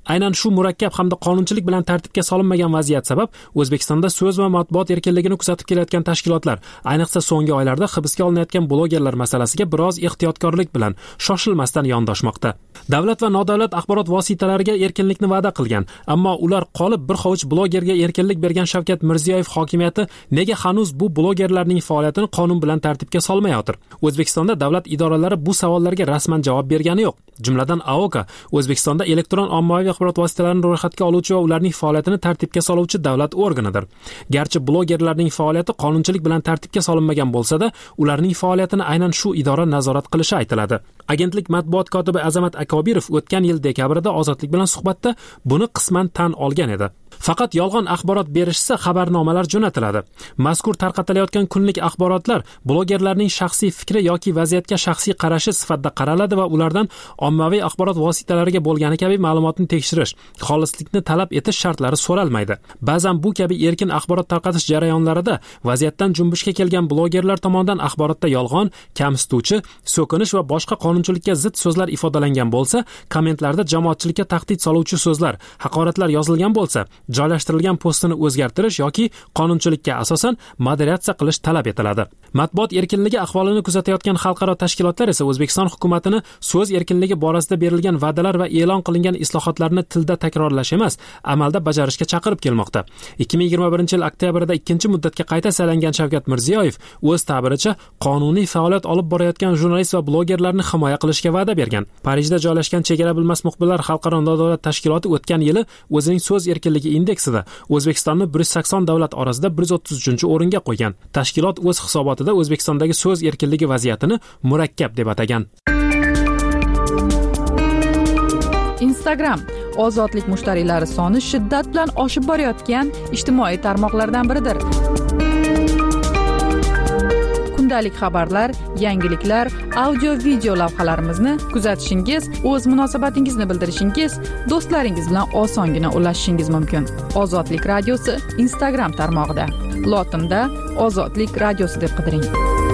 Aynan shu murakkab hamda qonunchilik bilan tartibga solinmagan vaziyat sabab O'zbekistonda so'z va matbuot erkinligini kuzatib kelayotgan tashkilotlar, ayniqsa so'nggi oylarda hibsga olinayotgan blogerlar masalasiga biroz ehtiyotkorlik bilan shoshilmasdan yondoshmoqda. Davlat va nodavlat axborot vositalariga erkinlikni va'da qilgan, ammo ular qolib bir hovuch blogerga erkinlik bergan Shavkat Mirziyoyev hokimiyati nega hanuz bu blogerlarning faoliyatini qonun bilan tartibga solmayotir? O'zbekistonda davlat idoralari bu savollarga rasman javob bergani yo'q. Jumladan A O K O'zbekistonda elektron ommaviy axborot vositalarini ro'yxatga oluvchi va ularning faoliyatini tartibga soluvchi davlat organidir. Garchi blogerlarning faoliyati qonunchilik bilan tartibga solinmagan bo'lsa-da, ularning faoliyatini aynan shu idora nazorat qilishi aytiladi. Agentlik matbuot kotibi Azamat Akobirov o'tgan yil dekabrida Ozodlik bilan suhbatda buni qisman tan olgan edi. Faqat yolg'on axborot berishsa xabarnomalar jo'natiladi. Mazkur tarqatilayotgan kunlik axborotlar blogerlarning shaxsiy fikri yoki vaziyatga shaxsiy qarashi sifatida qaraladi va ulardan ommaviy axborot vositalariga bo'lgani kabi ma'lumotni tekshirish, xolislikni talab etish shartlari so'ralmaydi. Ba'zan bu kabi erkin axborot tarqatish jarayonlarida vaziyatdan junbushga kelgan blogerlar tomonidan axborotda yolg'on, kamsituvchi, so'kinish va boshqa qonunchilikka zid so'zlar ifodalangan bo'lsa, kommentlarda jamoatchilikka tahdid soluvchi so'zlar, haqoratlar yozilgan bo'lsa, joylashtirilgan postini o'zgartirish yoki qonunchilikka asosan moderatsiya qilish talab etiladi. Matbuot erkinligi ahvolini kuzatayotgan xalqaro tashkilotlar esa O'zbekiston hukumatini so'z erkinligi borasida berilgan va'dalar va e'lon qilingan islohotlarni tilda takrorlash emas, amalda bajarishga chaqirib kelmoqda. ikki ming yigirma birinchi yil oktyabrda ikkinchi muddatga qayta saylangan Shavkat Mirziyoyev o'z ta'biricha qonuniy faoliyat olib borayotgan jurnalist va blogerlarni himoya qilishga va'da bergan. Parijda joylashgan Chegara bilmas muxbirlar xalqaro nodavlat tashkiloti o'tgan yili o'zining so'z erkinligi indeksida O'zbekistonni bir yuz sakson davlat orasida bir yuz o'ttiz uchinchi o'ringa qo'ygan. Tashkilot o'z hisobotida O'zbekistondagi so'z erkinligi vaziyatini murakkab deb atagan. Instagram ozodlik mushtariylari soni shiddat bilan oshib borayotgan ijtimoiy tarmoqlardan biridir. Kundalik xabarlar, yangiliklar, audio-video lavhalarimizni kuzatishingiz, o'z munosabatingizni bildirishingiz, do'stlaringiz bilan osongina ulashishingiz mumkin. Ozodlik radiosi Instagram tarmog'ida. Lotinda Ozodlik radiosi deb qidiring.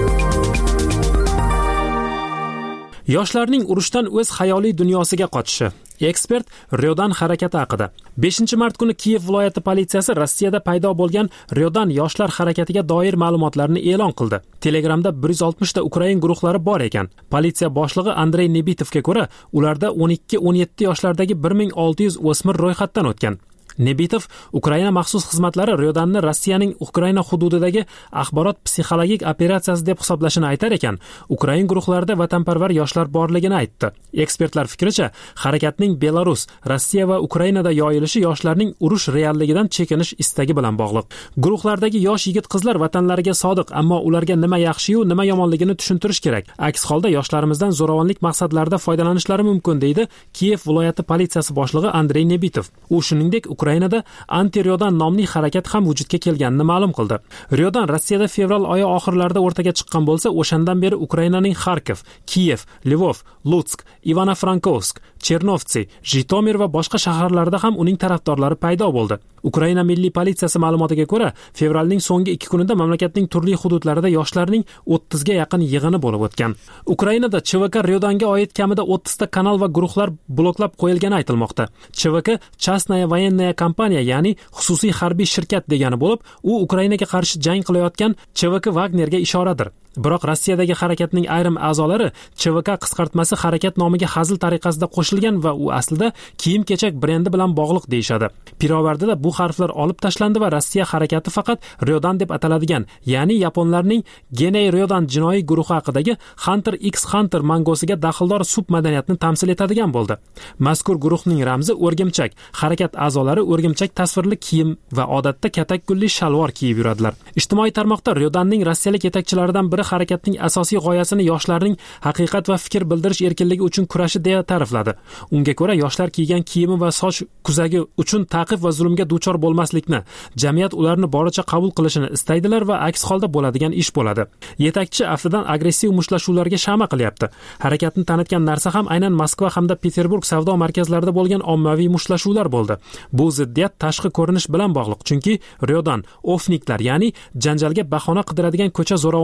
Yoshlarning urushdan o'z xayoliy dunyosiga qochishi. Ekspert Ryodan harakati haqida. beshinchi mart kuni Kiyev viloyati politsiyasi Rossiyada paydo bo'lgan Ryodan yoshlar harakatiga doir ma'lumotlarni e'lon qildi. Telegramda bir yuz oltmish ta Ukrain guruhlari bor ekan. Politsiya boshlig'i Andrey Nebitovga ko'ra, ularda o'n ikki o'n yetti yoshlardagi bir ming olti yuz o'smir ro'yxatdan o'tgan. Nebitov Ukraina maxsus xizmatlari Ryodanni Rossiyaning Ukraina hududidagi axborot psixologik operatsiyasi deb hisoblashini aytar ekan, Ukrain guruhlarida vatanparvar yoshlar borligini aytdi. Ekspertlar fikricha, harakatning Belarus, Rossiya va Ukrainada yoyilishi yoshlarning urush realligidan chekinish istagi bilan bog'liq. Guruhlardagi yosh yigit-qizlar vatanlariga sodiq, ammo ularga nima yaxshi-yu, nima yomonligini tushuntirish kerak. Aks holda yoshlarimizdan zo'ravonlik maqsadlarida foydalanishlari mumkin, deydi Kiyev viloyati politsiyasi boshlig'i Andrey Nebitov. U shuningdek Ukrainada anti-Ryodan nomli harakat ham vujudga kelganini ma'lum qildi. Ryodan Rossiyada fevral oyi oxirlarida o'rtaga chiqqan bo'lsa, o'shandan beri Ukrainaning Kharkiv, Kiyev, Lvov, Lutsk, Ivano-Frankovsk, Chernovtsi, Jitomir va boshqa shaharlarda ham uning tarafdorlari paydo bo'ldi. Ukraina milliy politsiyasi ma'lumotiga ko'ra, fevralning so'nggi ikki kunida mamlakatning turli hududlarida yoshlarning o'ttizga yaqin yig'ini bo'lib o'tgan. Ukrainada Ch V K Ryodanga oid kamida o'ttiz ta kanal va guruhlar bloklab qo'yilgani aytilmoqda. Ch V K Chastnaya voyenная kompaniya, ya'ni xususiy harbiy shirkat degani bo'lib, u Ukrainaga qarshi jang qilayotgan Ch V K Wagnerga ishoradir. Biroq Rossiyadagi harakatning ayrim a'zolari Ch V K qisqartmasi harakat nomiga hazil tariqasida qo'shilgan va u aslida kiyim-kechak brendi bilan bog'liq deyshadi. Pirovardida bu harflar olib tashlandi va Rossiya harakati faqat Ryodan deb ataladigan, ya'ni yaponlarning Genei Ryodan jinoiy guruhi haqidagi Hunter x Hunter mangosiga daxldor submadaniyatni tamsil etadigan bo'ldi. Mazkur guruhning ramzi o'rgimchak. Harakat a'zolari o'rgimchak tasvirli kiyim va odatda katak gulli shalvor kiyib yuradilar. Ijtimoiy tarmoqda Ryodanning rossiyalik yetakchilaridan biri harakatning asosiy g'oyasini yoshlarning haqiqat va fikr bildirish erkinligi uchun kurashi deya ta'rifladi. Unga ko'ra, yoshlar kiygan kiyimi va soch kuzagi uchun ta'qib va zulmga duchor bo'lmaslikni, jamiyat ularni boricha qabul qilishini istaydilar va aks holda bo'ladigan ish bo'ladi. Yetakchi aftidan agressiv mushtlashuvlarga shama qilyapti. Harakatni tanitgan narsa ham aynan Moskva hamda Peterburg savdo markazlarida bo'lgan ommaviy mushtlashuvlar bo'ldi. Bu ziddiyat tashqi ko'rinish bilan bog'liq, chunki Ryodan ofniklar, ya'ni janjalga bahona qidiradigan ko'cha zo'ravonlari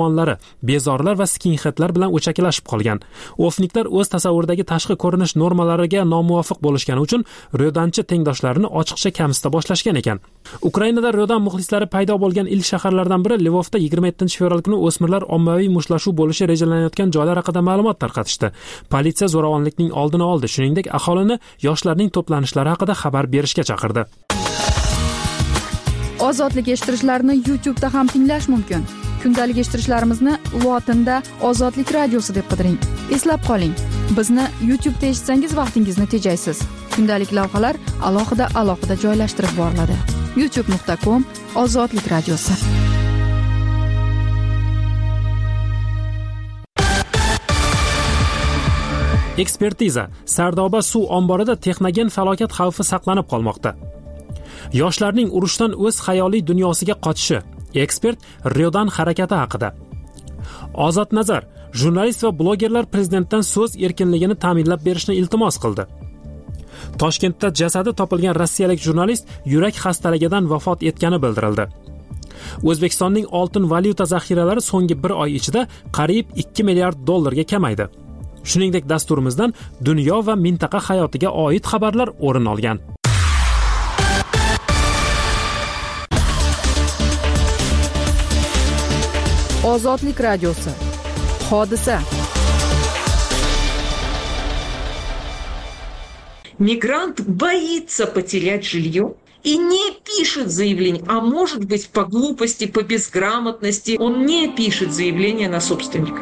bezorlar va skinheadlar bilan o'chakilashib qolgan. Ofniklar o'z tasavvuridagi tashqi ko'rinish normalariga nomuvofiq bo'lishgani uchun Ryodanchi tengdoshlarini ochiqcha kamsita boshlashgan ekan. Ukrainada Ryodan muxlislari paydo bo'lgan ilk shaharlardan biri Lvovda yigirma yettinchi fevral kuni o'smirlar ommaviy mushtlashuv bo'lishi rejalanayotgan joylar haqida ma'lumot tarqatishdi. Politsiya zo'ravonlikning oldini oldi, shuningdek aholini yoshlarning to'planishlari haqida xabar berishga chaqirdi. Ozodlik eshittirishlarni YouTube da ham tinglash mumkin. Kundalik eshittirishlarimizni lotinda Ozodlik radiosi deb qidiring. Eslab qoling, bizni YouTube da eshitsangiz vaqtingizni tejaysiz. Kundalik lavhalar alohida alohida joylashtirib boriladi. youtube nuqta com Ozodlik radiosi. Ekspertiza: Sardoba suv omborida texnogen falokat xavfi saqlanib qolmoqda. Yoshlarning urushdan o'z xayoliy dunyosiga qochishi. Ekspert Ryodan harakati haqida. Ozod Nazar: jurnalist va blogerlar prezidentdan so'z erkinligini ta'minlab berishni iltimos qildi. Toshkentda jasadi topilgan rossiyalik jurnalist yurak xastaligidan vafot etgani bildirildi. O'zbekistonning oltin valyuta zaxiralari so'nggi bir oy ichida qariyb ikki milliard dollarga kamaydi. Shuningdek, dasturimizdan dunyo va mintaqa hayotiga oid xabarlar o'rin olgan. Ozodlik radiosi. Hodisa. Мигрант боится потерять жилье и не пишет заявление, а может быть по глупости, по безграмотности он не пишет заявление на собственника.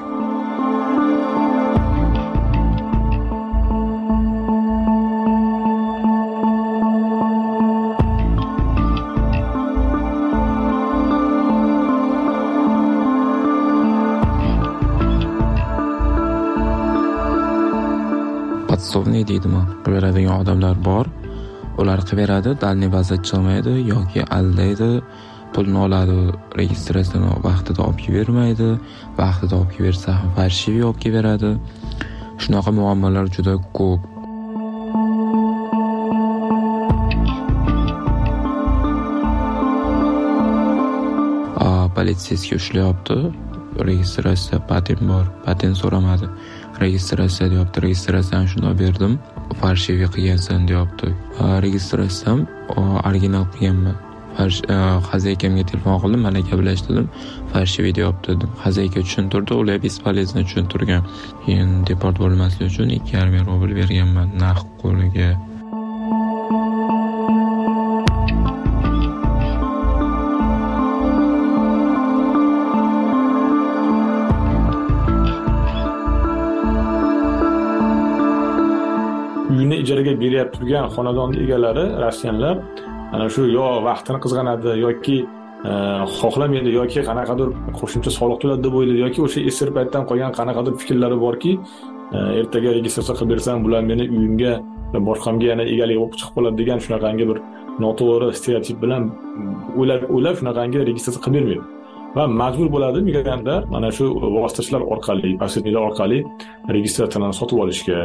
Podsovniy deydimi? Beradigan odamlar bor. Ular qiveradi, dalniy bazat chiqmaydi yoki aldaydi, pulni oladi, registratsiyani vaqtida olib bermaydi, vaqtida olib bersa ham farshiv olib beradi. Shunaqa muammolar juda ko'p. A, politsiya ushlayapti. Registratsiya patent bor, patent so'ramadi. Registratsiya deyapti, registratsiyani shunday berdim, farshiv qilgansan deyapti. Registratsiyam original qilganman. Xazakamga telefon qildim, mana gaplashdim, farshiv deyapti dedim. Xazayka tushuntirdi, ular bespolezno tushuntirgan. Keyin deport bo'lmaslik uchun ikki yarim ming rubl berganman naqd qo'liga. Uyini ijaraga beryapti turgan xonadonning egalari rossiyanlar ana shu yo vaqtini qizg'anadi yoki xohlamaydi yoki qanaqadir qo'shimcha soliq to'ladi deb o'ylaydi yoki o'sha esir paytdan qolgan qanaqadir fikrlari borki, ertaga registratsiya qilib bersam bular meni uyimga va boshqamga yana egalik bo'lib chiqib qoladi degan shunaqangi bir noto'g'ri stereotip bilan o'ylab o'ylab shunaqangi registratsiya qilib bermaydi. Va majbur bo'ladi migrantlar mana shu vositachilar orqali, posredniklar orqali registratsiyani sotib olishga.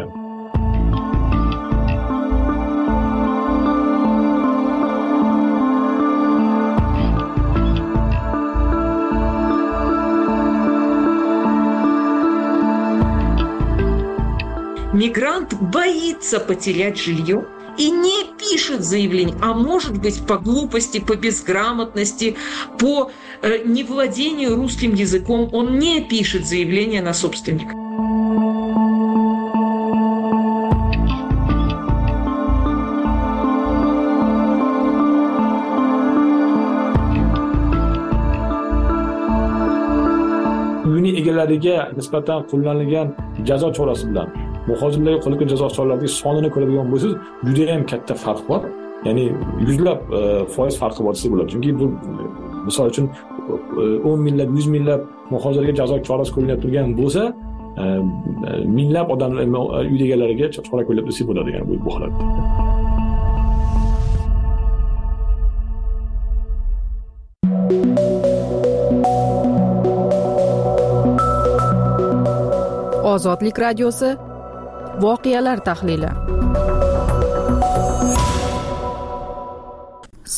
Мигрант боится потерять жилье и не пишет заявление, а может быть по глупости, по безграмотности, по э, невладению русским языком он не пишет заявление на собственника. Uyning egalariga nisbatan qo'llanilgan jazo chorasi bilan muhojirlarga qo'llanilgan jazo choralarining sonini ko'radigan bo'lsangiz, juda ham katta farq bor. Ya'ni yuzlab foiz farqi bor desa bo'ladi. Chunki bu misol uchun o'n minglab, yuz minglab muhojirlarga jazo chorasi qo'llanib turgan bo'lsa, minglab odamlar uy egalariga chora qo'llab desa bo'ladi, ya'ni bu holatda. Ozodlik radiosi voqealar tahlili.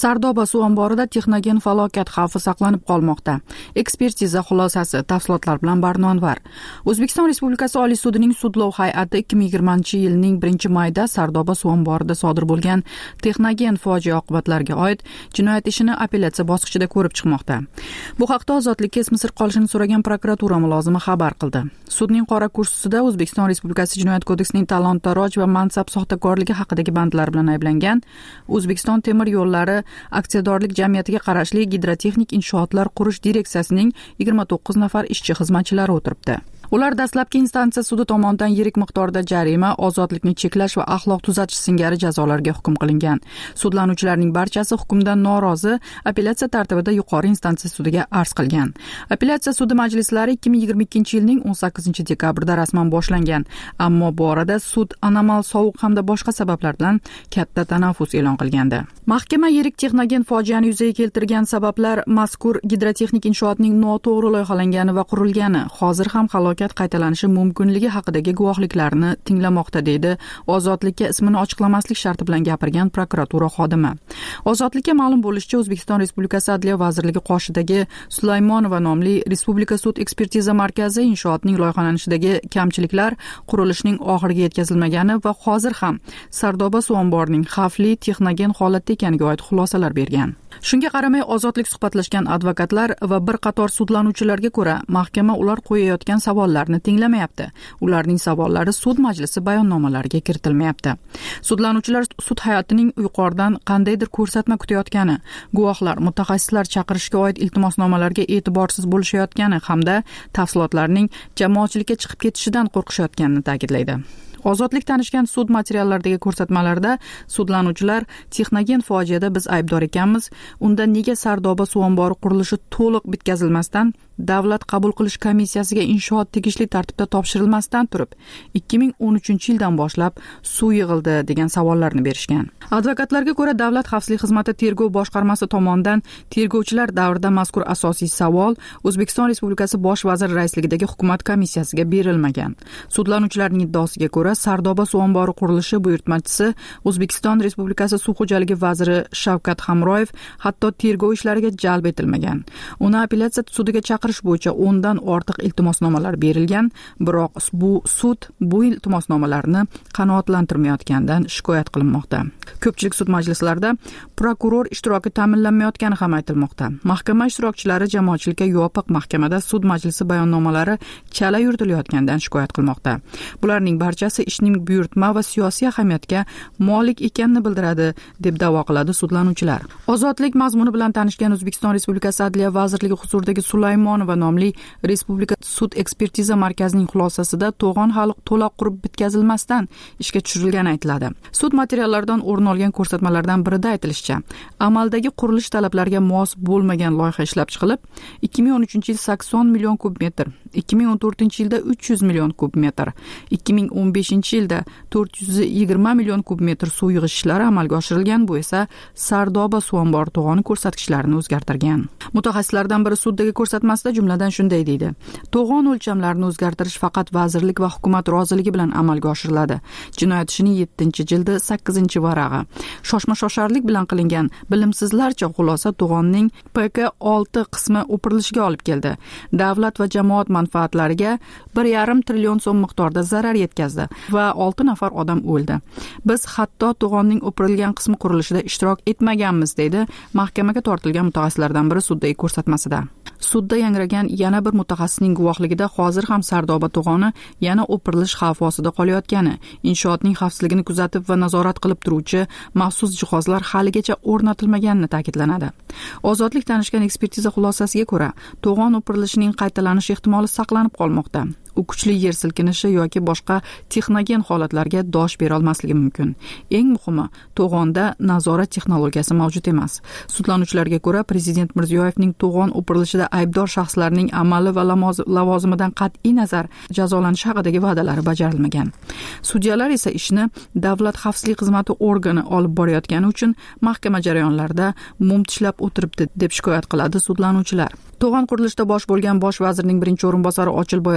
Sardoba suv omborida texnogen falokat xavfi saqlanib qolmoqda. Ekspertiza xulosasi, tafsilotlar bilan Barnonvar. O'zbekiston Respublikasi Oliy sudining sudlov hay'ati ikki ming yigirmanchi yilning birinchi mayida Sardoba suv omborida sodir bo'lgan texnogen fojia oqibatlariga oid jinoyat ishini apellyatsiya bosqichida ko'rib chiqmoqda. Bu haqda ozodlikka ismi sir qolishini so'ragan prokuratura mulozimi xabar qildi. Sudning qora kursisida O'zbekiston Respublikasi Jinoyat kodeksining talon-taroj va mansab soxtakorligi haqidagi bandlar bilan ayblangan O'zbekiston temir yo'llari aksiyadorlik jamiyatiga qarashli gidrotexnik inshootlar qurish direksiyasining yigirma to'qqiz nafar ishchi xizmatchilari o'tiribdi. Ular dastlabki instansiya sudi tomonidan yirik miqdorda jarima, ozodlikni cheklash va axloq tuzatish singari jazolarga hukm qilingan. Sudlanuvchilarning barchasi hukmdan norozi apellyatsiya tartibida yuqori instansiya sudiga arz qilgan. Apellyatsiya sudi majlislari ikki ming yigirma ikkinchi yilning o'n sakkizinchi dekabrida rasman boshlangan, ammo bu orada sud anomal sovuq hamda boshqa sabablar bilan katta tanaffus e'lon qilgandi. Mahkama yirik texnogen fojiani yuzaga keltirgan sabablar mazkur gidrotexnik inshootning noto'g'ri loyihalangani va qurilgani, hozir ham halokat qaytalanishi mumkinligi haqidagi guvohliklarni tinglamoqda, deydi Ozodlikka ismini ochiqlamaslik sharti bilan gapirgan prokuratura xodimi. Ozodlikka ma'lum bo'lishicha, O'zbekiston Respublikasi Adliya vazirligi qoshidagi Sulaymonova nomli Respublika sud ekspertiza markazi inshootning loyihalanishidagi kamchiliklar, qurilishning oxiriga yetkazilmagani va hozir ham Sardoba suv omborining xavfli texnogen holatda ekaniga oid xulosalar bergan. Shunga qaramay, Ozodlik suhbatlashgan advokatlar va bir qator sudlanuvchilarga ko'ra, mahkama ular qo'yayotgan savollarni tinglamayapti. Ularning savollari sud majlisi bayonnomalariga kiritilmayapti. Sudlanuvchilar sud hay'atining yuqoridan qandaydir ko'rsatma kutayotgani, guvohlar, mutaxassislar chaqirishga oid iltimosnomalarga e'tiborsiz bo'lishayotgani hamda tafsilotlarning jamoatchilikka chiqib ketishidan qo'rqishayotganini ta'kidlaydi. Ozodlik tanishgan sud materiallaridagi ko'rsatmalarda sudlanuvchilar texnogen fojiada biz aybdor ekanmiz, unda nega Sardoba suv ombori qurilishi to'liq bitkazilmasdan davlat qabul qilish komissiyasiga inshoot tegishli tartibda topshirilmasdan turib ikki ming o'n uchinchi yildan boshlab suv yig'ildi degan savollarni berishgan. Advokatlarga ko'ra, Davlat xavfsizlik xizmati tergov boshqarmasi tomonidan tergovchilar davrida mazkur asosiy savol O'zbekiston Respublikasi bosh vaziri raisligidagi hukumat komissiyasiga berilmagan. Sudlanuvchilarning iddaosiga ko'ra, Sardoba suv ombori qurilishi buyurtmachisi O'zbekiston Respublikasi suv xo'jaligi vaziri Shavkat Hamroyev hatto tergov ishlariga jalb etilmagan. Uni apellyatsiya sudiga chaqirish bo'yicha o'ndan ortiq iltimosnomalar berilgan, biroq bu sud bu iltimosnomalarni qanoatlantirmayotganidan shikoyat qilinmoqda. Ko'pchilik sud majlislarida prokuror ishtiroki ta'minlanmayotgani ham aytilmoqda. Mahkama ishtirokchilari jamoatchilikka yopiq mahkamada sud majlisi bayonnomalari chala yuritilayotganidan shikoyat qilmoqda. Bularning barchasi ishning buyurtma va siyosiy ahamiyatga molik ekanini bildiradi, deb da'vo qiladi sudlanuvchilar. Ozodlik mazmuni bilan tanishgan O'zbekiston Respublikasi Adliya vazirligi huzuridagi Sulaymonova nomli Respublika sud ekspertiza markazining xulosasida to'g'on hali to'liq qurib bitkazilmasdan ishga tushirilgani aytiladi. Sud materiallaridan o'rin olgan ko'rsatmalardan birida aytilishicha, amaldagi qurilish talablariga mos bo'lmagan loyiha ishlab chiqilib, ikki ming o'n uchinchi yil sakson million kub metr, ikki ming o'n to'rtinchi yilda uch yuz million kub metr, ikki ming o'n beshinchi yilda to'rt yuz yigirma million kub metr suv yig'ish ishlari amalga oshirilgan. Bu esa Sardoba suv ombori to'g'oni ko'rsatkichlarini o'zgartirgan. Mutaxassislardan biri suddagi ko'rsatmasida jumladan shunday deydi: to'g'on o'lchamlarini o'zgartirish faqat vazirlik va hukumat roziligi bilan amalga oshiriladi. Jinoyat ishining yettinchi jildi sakkizinchi varag'i. Shoshma-shosharlik bilan qilingan bilimsizlarcha xulosa to'g'onning P K olti qismi o'pirilishiga olib keldi. Davlat va jamoat manfaatlariga bir yarim trillion so'm miqdorda zarar yetkazdi va olti nafar odam o'ldi. Biz hatto to'g'onning o'pirilgan qismi qurilishida ishtirok etmaganmiz, deydi mahkamaga tortilgan mutaxassislardan biri suddagi ko'rsatmasida. Sudda yangragan yana bir mutaxassisning guvohligida hozir ham Sardoba to'g'oni yana o'pirilish xavfi ostida qolayotgani, inshootning xavfsizligini kuzatib va nazorat qilib turuvchi maxsus jihozlar haligacha o'rnatilmaganini ta'kidlanadi. Ozodlik tanishgan ekspertiza xulosasiga ko'ra, to'g'on o'pirilishining qaytalanish ehtimoli saqlanib qolmoqda. U kuchli yer silkinishi yoki boshqa texnogen holatlarga dosh bera olmasligi mumkin. Eng muhimi, to'g'onda nazorat texnologiyasi mavjud emas. Sudlanuvchilarga ko'ra, Prezident Mirziyoyevning to'g'on o'pirilishida aybdor shaxslarning amali va lavozimidan qat'iy nazar jazolanishi haqidagi va'dalari bajarilmagan. Sudyalar esa ishni Davlat xavfsizlik xizmati organi olib borayotgani uchun mahkama jarayonlarida mum tishlab o'tiribdi, deb shikoyat qiladi sudlanuvchilar. To'g'on qurilishida bosh bo'lgan bosh vazirning birinchi o'rinbosari Ochilboy Ramatov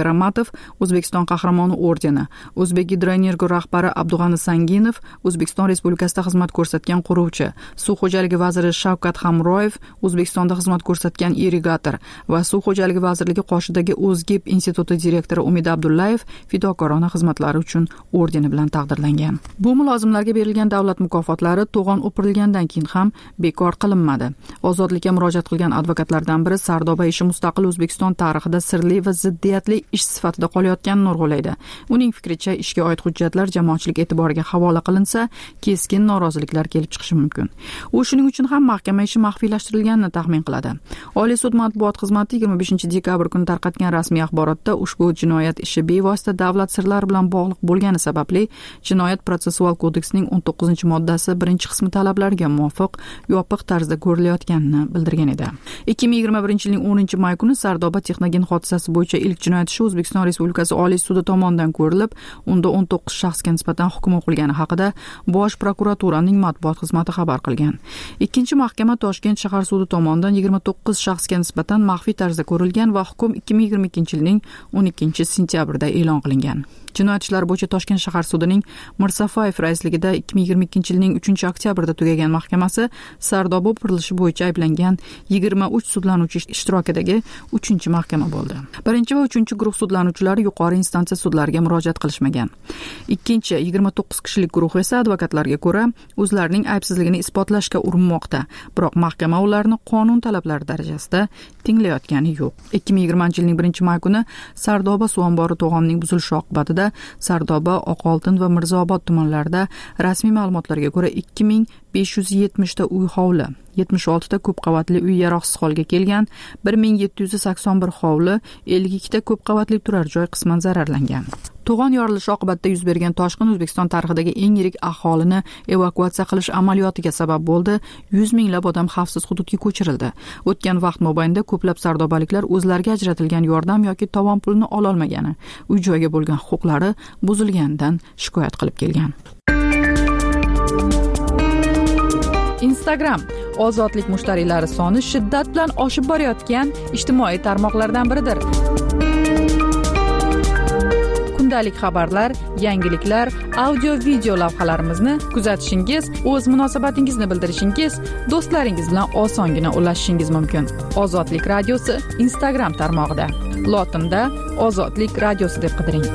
Abduxoliqov O'zbekiston qahramoni ordeni, O'zbekgidroenergo rahbari Abdug'ani Sanginov O'zbekiston Respublikasida xizmat ko'rsatgan quruvchi, Suv xo'jaligi vaziri Shavkat Hamroyev O'zbekistonda xizmat ko'rsatgan irrigator va Suv xo'jaligi vazirligi qoshidagi O'zgib instituti direktori Umid Abdullayev fidokorona xizmatlari uchun ordeni bilan taqdirlangan. Bu mulozimlarga berilgan davlat mukofotlari to'g'on o'pirilgandan keyin ham bekor qilinmadi. Ozodlikka murojaat qilgan advokatlardan biri Sardoba ishi mustaqil O'zbekiston tarixida sirli va ziddiyatli ish sifatida qolayotganini urg'ulaydi. Uning fikricha, ishga oid hujjatlar jamoatchilik e'tiboriga havola qilinsa, keskin noroziliklar kelib chiqishi mumkin. U shuning uchun ham mahkama ishi maxfiylashtirilganini taxmin qiladi. Oliy sud matbuot xizmati yigirma beshinchi dekabr kuni tarqatgan rasmiy axborotda ushbu jinoyat ishi bevosita davlat sirlari bilan bog'liq bo'lgani sababli Jinoyat protsessual kodeksining o'n to'qqizinchi moddasi birinchi qismi talablariga muvofiq yopiq tarzda ko'rilayotganini bildirgan edi. ikki ming yigirma birinchi yilning o'ninchi may kuni Sardoba texnogen hodisasi bo'yicha ilk jinoyat ishi O'zbekiston Respublikasi Oliy sudi tomonidan ko'rilib, unda o'n to'qqiz shaxsga nisbatan hukm o'qilgani haqida Bosh prokuraturaning matbuot xizmati xabar qilgan. Ikkinchi mahkama Toshkent shahar sudi tomonidan yigirma to'qqiz shaxsga nisbatan maxfiy tarzda ko'rilgan va hukm ikki ming yigirma ikkinchi yilning o'n ikkinchi sentyabrida e'lon qilingan. Jinoyat ishlari bo'yicha Toshkent shahar sudining Mirsafayev raisligida ikki ming yigirma ikkinchi yilning uchinchi oktyabrida tugagan mahkamasi Sardoba qurilishi bo'yicha ayblangan yigirma uch sudlanuvchi ishtirokidagi uchinchi mahkama bo'ldi. Birinchi va uchinchi guruh sudlanuvchilari yuqori instansiya sudlariga murojaat qilishmagan. Ikkinchi yigirma to'qqiz kishilik guruh esa advokatlarga ko'ra o'zlarining aybsizligini isbotlashga urinmoqda, biroq mahkama ularni qonun talablari darajasida tinglayotgani yo'q. ikki ming yigirmanchi yilning birinchi may kuni Sardoba suv ombori to'g'onining buzilishi oqibatida Sardoba, Oqoltin va Mirzaobod tumanlarida rasmiy ma'lumotlarga ko'ra ikki ming besh yuz yetmish ta uy hovli, yetmish olti ta ko'p qavatli uy yaroqsiz holga kelgan, bir ming yetti yuz sakson bir hovli, ellik ikki ta ko'p qavatli turar joy qisman zararlangan. To'g'on yorilishi oqibatida yuz bergan toshqin O'zbekiston tarixidagi eng yirik aholini evakuatsiya qilish amaliyotiga sabab bo'ldi. yuz minglab odam xavfsiz hududga ko'chirildi. O'tgan vaqt mobaynida ko'plab sardobaliklar o'zlariga ajratilgan yordam yoki tovon pulini ola olmagani, uy joyga bo'lgan huquqlari buzilganidan shikoyat qilib kelgan. Instagram ozodlik mushtariylari soni shiddat bilan oshib borayotgan ijtimoiy tarmoqlardan biridir. Kundalik xabarlar, yangiliklar, audio-video lavhalarimizni kuzatishingiz, o'z munosabatingizni bildirishingiz, do'stlaringiz bilan osongina ulashishingiz mumkin. Ozodlik radiosi Instagram tarmog'ida. Lotinda Ozodlik radiosi deb qidiring.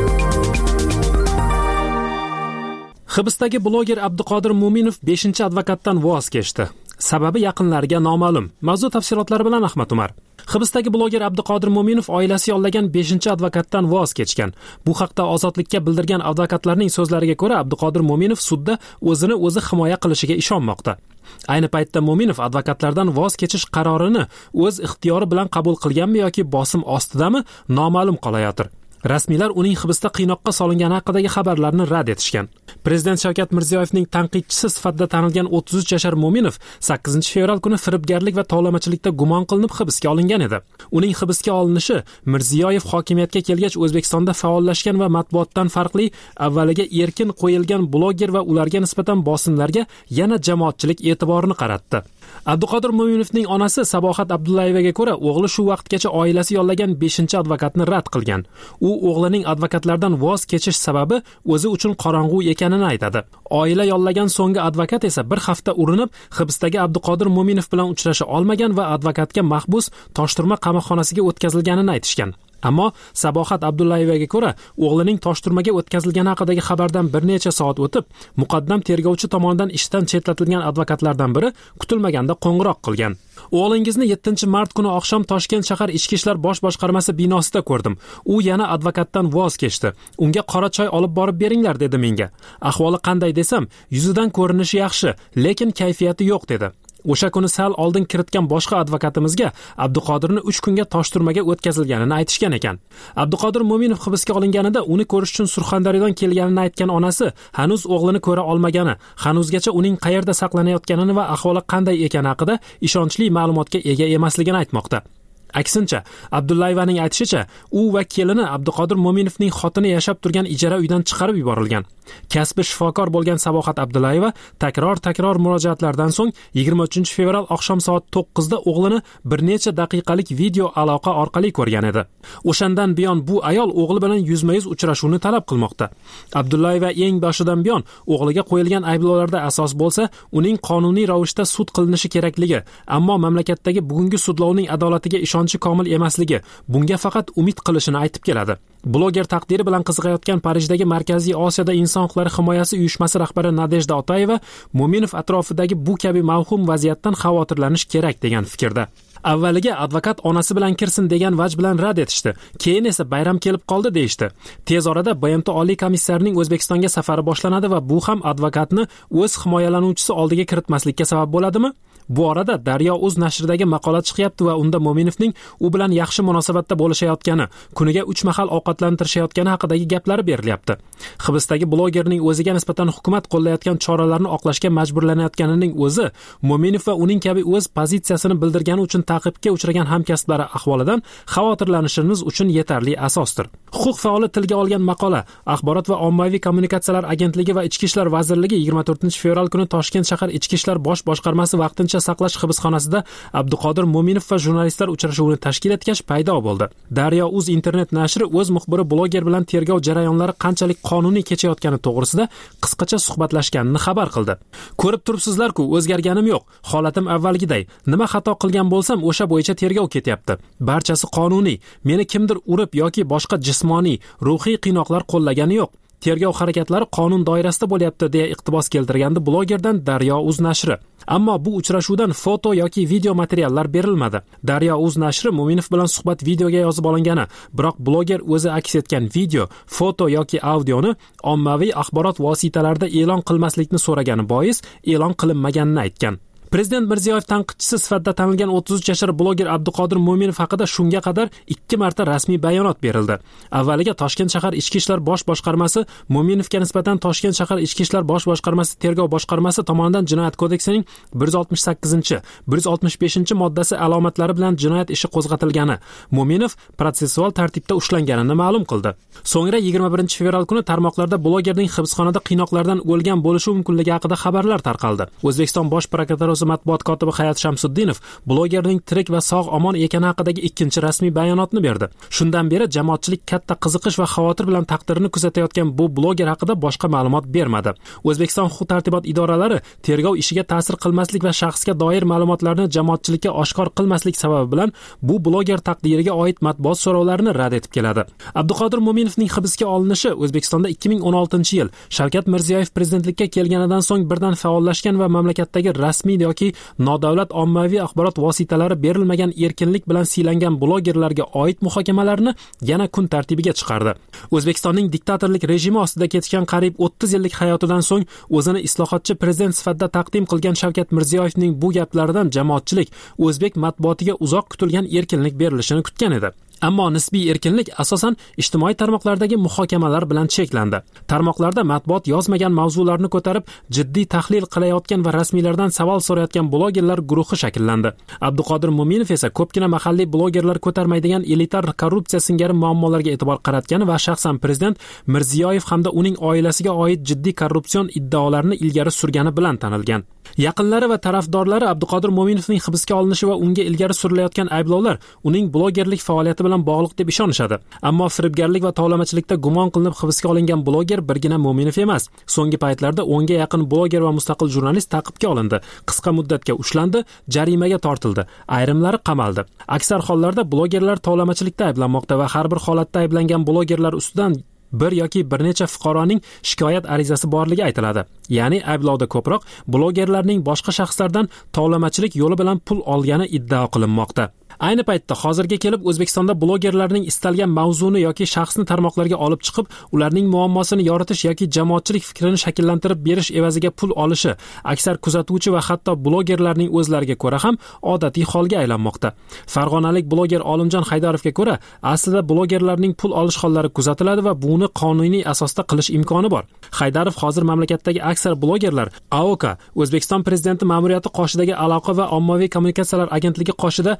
Hibsdagi bloger Abduqodir Mo'minov beshinchi advokatdan voz kechdi. Sababi yaqinlariga noma'lum. Mavzu tafsilotlari bilan Ahmad Umar. Hibsdagi bloger Abduqodir Mo'minov oilasi yollagan beshinchi advokatdan voz kechgan. Bu haqda Ozodlikka bildirgan advokatlarning so'zlariga ko'ra, Abduqodir Mo'minov sudda o'zini o'zi himoya qilishiga ishonmoqda. Ayni paytda Mo'minov advokatlardan voz kechish qarorini o'z ixtiyori bilan qabul qilganmi yoki bosim ostidami noma'lum qolayotir. Rasmiylar uning hibsda qiynoqqa solingani haqidagi xabarlarni rad etishgan. Prezident Shavkat Mirziyoyevning tanqidchisi sifatida tanilgan o'ttiz uch yashar Mo'minov sakkizinchi fevral kuni firibgarlik va tovlamachilikda gumon qilinib hibsga olingan edi. Uning hibsga olinishi Mirziyoyev hokimiyatga kelgach O'zbekistonda faollashgan va matbuotdan farqli avvaliga erkin qo'yilgan bloger va ularga nisbatan bosimlarga yana jamoatchilik e'tiborini qaratdi. Abduqodir Mo'minovning onasi Sabohat Abdullayevaga ko'ra, o'g'li shu vaqtgacha oilasi yollagan beshinchi advokatni rad qilgan. U o'g'lining advokatlardan voz kechish sababi o'zi uchun qorong'u ekanini aytadi. Oila yollagan so'nggi advokat esa bir hafta urinib, hibsdagi Abduqodir Mo'minov bilan uchrasha olmagan va advokatga mahbus Toshturma qamoqxonasiga o'tkazilganini aytishgan. Ammo Sabohat Abdullayevaga ko'ra, o'g'lining Toshturmaga o'tkazilgani haqidagi xabardan bir necha soat o'tib, muqaddam tergovchi tomonidan ishdan chetlatilgan advokatlardan biri kutilmaganda qo'ng'iroq qilgan. O'g'lingizni yettinchi mart kuni oqshom Toshkent shahar ichki ishlar bosh boshqarmasi binosida ko'rdim. U yana advokatdan voz kechdi. Unga qora choy olib borib beringlar dedi menga. Ahvoli qanday desam, yuzidan ko'rinishi yaxshi, lekin kayfiyati yo'q dedi. O'sha kuni sal oldin kiritgan boshqa advokatimizga Abduqodirni uch kunga Toshturmaga o'tkazilganini aytishgan ekan. Abduqodir Mo'minov hibsga olinganida uni ko'rish uchun Surxondaryodan kelganini aytgan onasi hanuz o'g'lini ko'ra olmagani, hanuzgacha uning qayerda saqlanayotganini va ahvoli qanday ekani haqida ishonchli ma'lumotga ega emasligini aytmoqda. Aksincha, Abdullayevaning aytishicha, u va kelini Abduqodir Mo'minovning xotini yashab turgan ijara uydan chiqarib yuborilgan. Kasbi shifokor bo'lgan Sabohat Abdullayeva takror-takror murojaatlardan so'ng yigirma uchinchi fevral oqshom soat to'qqizda o'g'lini bir necha daqiqalik video aloqa orqali ko'rgan edi. O'shandan buyon bu ayol o'g'li bilan yuzma-yuz uchrashuvni talab qilmoqda. Abdullayeva eng boshidan buyon o'g'liga qo'yilgan ayblovlarda asos bo'lsa, uning qonuniy ravishda sud qilinishi kerakligi, ammo mamlakatdagi bugungi sudlovning adolatiga ishonchi komil emasligi, bunga faqat umid qilishini aytib keladi. Bloger taqdiri bilan qiziqayotgan Parijdagi Markaziy Osiyoda inson huquqlari himoyasi uyushmasi rahbari Nadejda Otayeva Mo'minov atrofidagi bu kabi mavhum vaziyatdan xavotirlanish kerak degan fikrda. Avvaliga advokat onasi bilan kirsin degan vaj bilan rad etishdi. Keyin esa bayram kelib qoldi deyishdi. Tez orada B M T Oliy komissarining O'zbekistonga safari boshlanadi va bu ham advokatni o'z himoyalanuvchisi oldiga kiritmaslikka sabab bo'ladimi? Bu orada Daryo.uz nashridagi maqola chiqyapti va unda Mo'minovning u bilan yaxshi munosabatda bo'lishayotgani, kuniga uch mahal ovqatlantirishayotgani haqidagi gaplari berilyapti. Hibsdagi blogerning o'ziga nisbatan hukumat qo'llayotgan choralarni oqlashga majburlanayotganining o'zi Mo'minov va uning kabi o'z pozitsiyasini bildirgani uchun ta'qibga uchragan hamkasblari ahvolidan xavotirlanishimiz uchun yetarli asosdir. Huquq faoli tilga olgan maqola Axborot va ommaviy kommunikatsiyalar agentligi va Ichki ishlar vazirligi yigirma to'rtinchi fevral kuni Toshkent shahar Ichki ishlar bosh boshqarmasi vaqtincha saqlash hibsxonasida Abduqodir Mo'minov va jurnalistlar uchrashuvini tashkil etgach paydo bo'ldi. Daryo.uz internet nashri o'z muxbiri bloger bilan tergov jarayonlari qanchalik qonuniy kechayotgani to'g'risida qisqacha suhbatlashganini xabar qildi. Ko'rib turibsizlar-ku, o'zgarganim yo'q. Holatim avvalgiday. Nima xato qilgan bo'lsam, o'sha bo'yicha tergov ketyapti. Barchasi qonuniy. Meni kimdir urib yoki boshqa jismoniy, ruhiy qiynoqlar qo'llagani yo'q. Tergov harakatlari qonun doirasida bo'lyapti deya iqtibos keltirgandi blogerdan Daryo.uz nashri. Ammo bu uchrashuvdan foto yoki video materiallar berilmadi. Daryo.uz nashri Mo'minov bilan suhbat videoga yozib olingani, biroq bloger o'zi aks etgan video, foto yoki audioni ommaviy axborot vositalarida e'lon qilmaslikni so'ragani bois e'lon qilinmaganini aytgan. Prezident Mirziyoyev tanqidchisi sifatida tanilgan o'ttiz uch yashar bloger Abduqodir Mo'minov haqida shunga qadar ikki marta rasmiy bayonot berildi. Avvaliga Toshkent shahar Ichki ishlar bosh boshqarmasi Mo'minovga nisbatan Toshkent shahar Ichki ishlar bosh boshqarmasi tergov boshqarmasi tomonidan Jinoyat kodeksining bir yuz oltmish sakkizinchi, bir yuz oltmish beshinchi moddasi alomatlari bilan jinoyat ishi qo'zg'atilgani, Mo'minov protsessual tartibda ushlanganini ma'lum qildi. So'ngra yigirma birinchi fevral kuni tarmoqlarda blogerning hibsxonada qiynoqlardan o'lgan bo'lishi mumkinligi haqida xabarlar tarqaldi. O'zbekiston bosh prokuraturasi matbuot kotibi Hayat Shamsuddinov blogerning tirik va sog' omon ekani haqidagi ikkinchi rasmiy bayonotni berdi. Shundan beri jamoatchilik katta qiziqish va xavotir bilan taqdirini kuzatayotgan bu bloger haqida boshqa ma'lumot bermadi. O'zbekiston huquq-tartibot idoralari tergov ishiga ta'sir qilmaslik va shaxsga doir ma'lumotlarni jamoatchilikka oshkor qilmaslik sababi bilan bu bloger taqdiriga oid matbuot so'rovlarini rad etib keladi. Abduqodir Mo'minovning hibsga olinishi O'zbekistonda ikki ming o'n oltinchi yil Shavkat Mirziyoyev prezidentlikka kelganidan so'ng birdan faollashgan va mamlakatdagi rasmiy yoki nodavlat ommaviy axborot vositalari berilmagan erkinlik bilan siylangan blogerlarga oid muhokamalarni yana kun tartibiga chiqardi. O'zbekistonning diktatorlik rejimi ostida kechgan qariyb o'ttiz yillik hayotidan so'ng o'zini islohotchi prezident sifatida taqdim qilgan Shavkat Mirziyoyevning bu gaplaridan jamoatchilik o'zbek matbuotiga uzoq kutilgan erkinlik berilishini kutgan edi. Ammo nisbiy erkinlik asosan ijtimoiy tarmoqlardagi muhokamalar bilan cheklandi. Tarmoqlarda matbuot yozmagan mavzularni ko'tarib, jiddiy tahlil qilayotgan va rasmiylardan savol so'rayotgan blogerlar guruhi shakllandi. Abduqodir Mo'minov esa ko'pgina mahalliy blogerlar ko'tarmaydigan elitar korrupsiya singari muammolarga e'tibor qaratgani va shaxsan prezident Mirziyoyev hamda uning oilasiga oid jiddiy korrupsion iddaolarni ilgari surgani bilan tanilgan. Yaqinlari va tarafdorlari Abduqodir Mo'minovning hibsga olinishi va unga ilgari surilayotgan ayblovlar uning blogerlik faoliyati bilan bog'liq deb ishonishadi. Ammo firibgarlik va tovlamachilikda gumon qilinib hibsga olingan bloger birgina Mo'minov emas. So'nggi paytlarda o'nga yaqin bloger va mustaqil jurnalist ta'qibga olindi, qisqa muddatga ushlandi, jarimaga tortildi, ayrimlari qamaldi. Aksar hollarda blogerlar tovlamachilikda ayblanmoqda va har bir holatda ayblangan blogerlar ustidan bir yoki bir necha fuqaroning shikoyat arizasi borligi aytiladi. Ya'ni ayblovda ko'proq blogerlarning boshqa shaxslardan tovlamachilik yo'li bilan pul olgani iddao qilinmoqda. Ayni paytda hozirga kelib O'zbekistonda blogerlarning istalgan mavzuni yoki shaxsni tarmoqlarga olib chiqib, ularning muammosini yoritish yoki jamoatchilik fikrini shakllantirib berish evaziga pul olishi aksar kuzatuvchi va hatto blogerlarning o'zlariga ko'ra ham odatiy holga aylanmoqda. Farg'onalik bloger Olimjon Haydarovga ko'ra, aslida blogerlarning pul olish hollari kuzatiladi va buni qonuniy asosda qilish imkoni bor. Haydarov hozir mamlakatdagi aksar blogerlar A O K, O'zbekiston prezidenti ma'muriyati qoshidagi aloqa va ommaviy kommunikatsiyalar agentligi qoshida ommaviy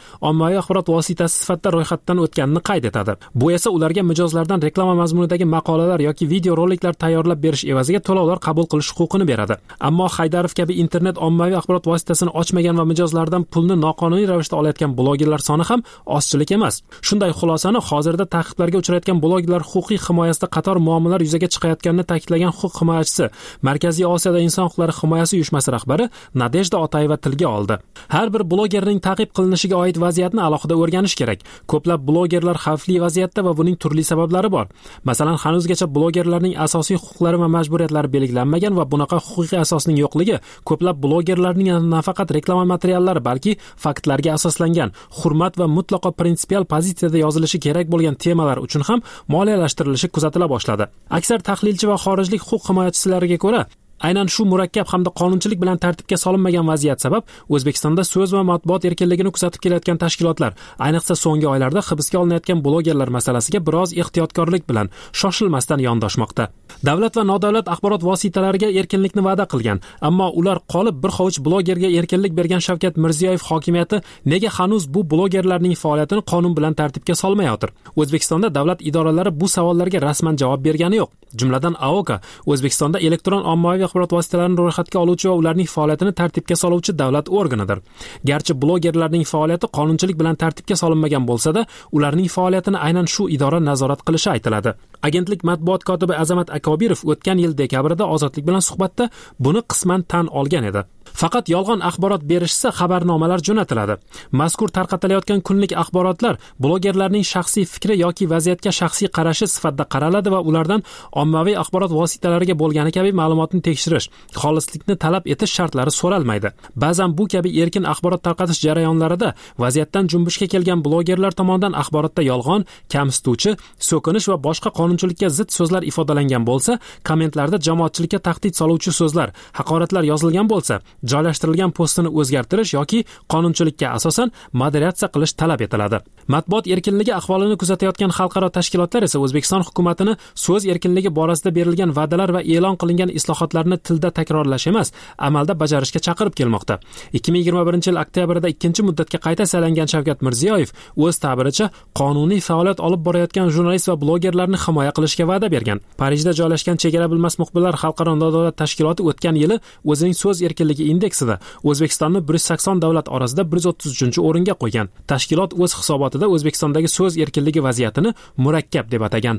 ommaviy axborot vositasi sifatida ro'yxatdan o'tganini qayd etadi. Bu esa ularga mijozlardan reklama mazmunidagi maqolalar yoki video roliklar tayyorlab berish evaziga to'lovlar qabul qilish huquqini beradi. Ammo Haydarov kabi internet ommaviy axborot vositasini ochmagan va mijozlardan pulni noqonuniy ravishda olayotgan blogerlar soni ham ozchilik emas. Shunday xulosani hozirda taqiqlarga uchrayotgan blogerlar huquqiy himoyasida qator muammolar yuzaga chiqayotganini ta'kidlagan huquq himoyachisi, Markaziy Osiyoda inson huquqlari himoyasi uyushmasi rahbari Nadejda Otayeva tilga oldi. Har bir blogerning ta'qib qilinishiga oid vaziyatni alohida o'rganish kerak. Ko'plab blogerlar xavfli vaziyatda va buning turli sabablari bor. Masalan, hanuzgacha blogerlarning asosiy huquqlari va majburiyatlari belgilanmagan va bunaqa huquqiy asosning yo'qligi ko'plab blogerlarning nafaqat reklama materiallari, balki faktlarga asoslangan, hurmat va mutlaqo prinsipial pozitsiyada yozilishi kerak bo'lgan temalar uchun ham moliyalashtirilishi kuzatila boshladi. Aksar tahlilchi va xorijlik huquq himoyachilariga ko'ra, aynan shu murakkab hamda qonunchilik bilan tartibga solinmagan vaziyat sabab O'zbekistonda so'z va matbuot erkinligini kuzatib kelayotgan tashkilotlar, ayniqsa so'nggi oylarda hibsga olinayotgan blogerlar masalasiga biroz ehtiyotkorlik bilan shoshilmasdan yondoshmoqda. Davlat va nodavlat axborot vositalariga erkinlikni va'da qilgan, ammo ular qolib bir hovuch blogerga erkinlik bergan Shavkat Mirziyoyev hokimiyati nega hanuz bu blogerlarning faoliyatini qonun bilan tartibga solmayotir? O'zbekistonda davlat idoralari bu savollarga rasman javob bergani yo'q. Jumladan A O K O'zbekistonda elektron ommaviy axborot vositalarini ro'yxatga oluvchi va ularning faoliyatini tartibga soluvchi davlat organidir. Garchi blogerlarning faoliyati qonunchilik bilan tartibga solinmagan bo'lsa-da, ularning faoliyatini aynan shu idora nazorat qilishi aytiladi. Agentlik matbuot kotibi Azamat Akobirov o'tgan yil dekabrda Ozodlik bilan suhbatda buni qisman tan olgan edi. Faqat yolg'on axborot berishsa xabarnomalar jo'natiladi. Mazkur tarqatilayotgan kunlik axborotlar blogerlarning shaxsiy fikri yoki vaziyatga shaxsiy qarashi sifatida qaraladi va ulardan ommaviy axborot vositalariga bo'lgani kabi ma'lumotni tekshirish, xolislikni talab etish shartlari so'ralmaydi. Ba'zan bu kabi erkin axborot tarqatish jarayonlarida vaziyatdan junbushga kelgan blogerlar tomonidan axborotda yolg'on, kamsituvchi, so'kinish va boshqa qonunchilikka zid so'zlar ifodalangan bo'lsa, kommentlarda jamoatchilikka tahdid soluvchi so'zlar, haqoratlar yozilgan bo'lsa, joylashtirilgan postini o'zgartirish yoki qonunchilikka asosan moderatsiya qilish talab etiladi. Matbuot erkinligi ahvolini kuzatayotgan xalqaro tashkilotlar esa O'zbekiston hukumatini so'z erkinligi borasida berilgan va'dalar va e'lon qilingan islohotlarni tilda takrorlash emas, amalda bajarishga chaqirib kelmoqda. ikki ming yigirma birinchi yil oktyabrda ikkinchi muddatga qayta saylangan Shavkat Mirziyoyev o'z ta'biricha qonuniy faoliyat olib borayotgan jurnalist va blogerlarni himoya qilishga va'da bergan. Parijda joylashgan Chegara bilmas muxbirlar xalqaro nodavlat tashkiloti o'tgan yili o'zining so'z erkinligi indeksida O'zbekistonni bir yuz sakson davlat orasida bir yuz o'ttiz uchinchi o'ringa qo'ygan. Tashkilot o'z hisobotida O'zbekistondagi so'z erkinligi vaziyatini murakkab deb atagan.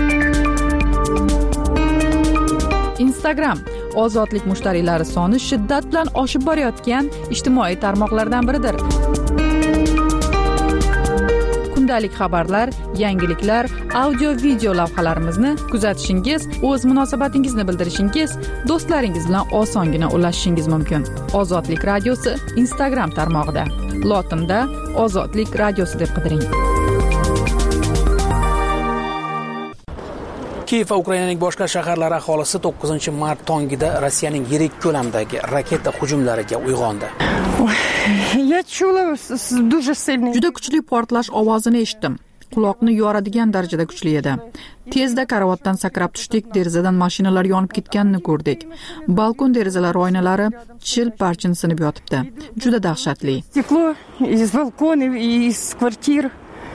Instagram ozodlik mushtariylari soni shiddat bilan oshib borayotgan ijtimoiy tarmoqlardan biridir. Kundalik xabarlar, yangiliklar, audio-video lavhalarimizni kuzatishingiz, o'z munosabatingizni bildirishingiz, do'stlaringiz bilan osongina ulashishingiz mumkin. Ozodlik radiosi Instagram tarmog'ida. Lotinda Ozodlik radiosi deb qidiring. Kiyev va Ukrainaning boshqa shaharlari aholisi to'qqizinchi mart tongida Rossiyaning yirik ko'lamdagi raketa hujumlariga uyg'ondi. Juda kuchli portlash ovozini eshitdim. Quloqni yoradigan darajada kuchli edi. Tezda karavotdan sakrab tushdik, derazadan mashinalar yonib ketganini ko'rdik. Balkon derazalari oynalari chil parchin sinib yotibdi. Juda dahshatli. Стекло из балкона, из квартир.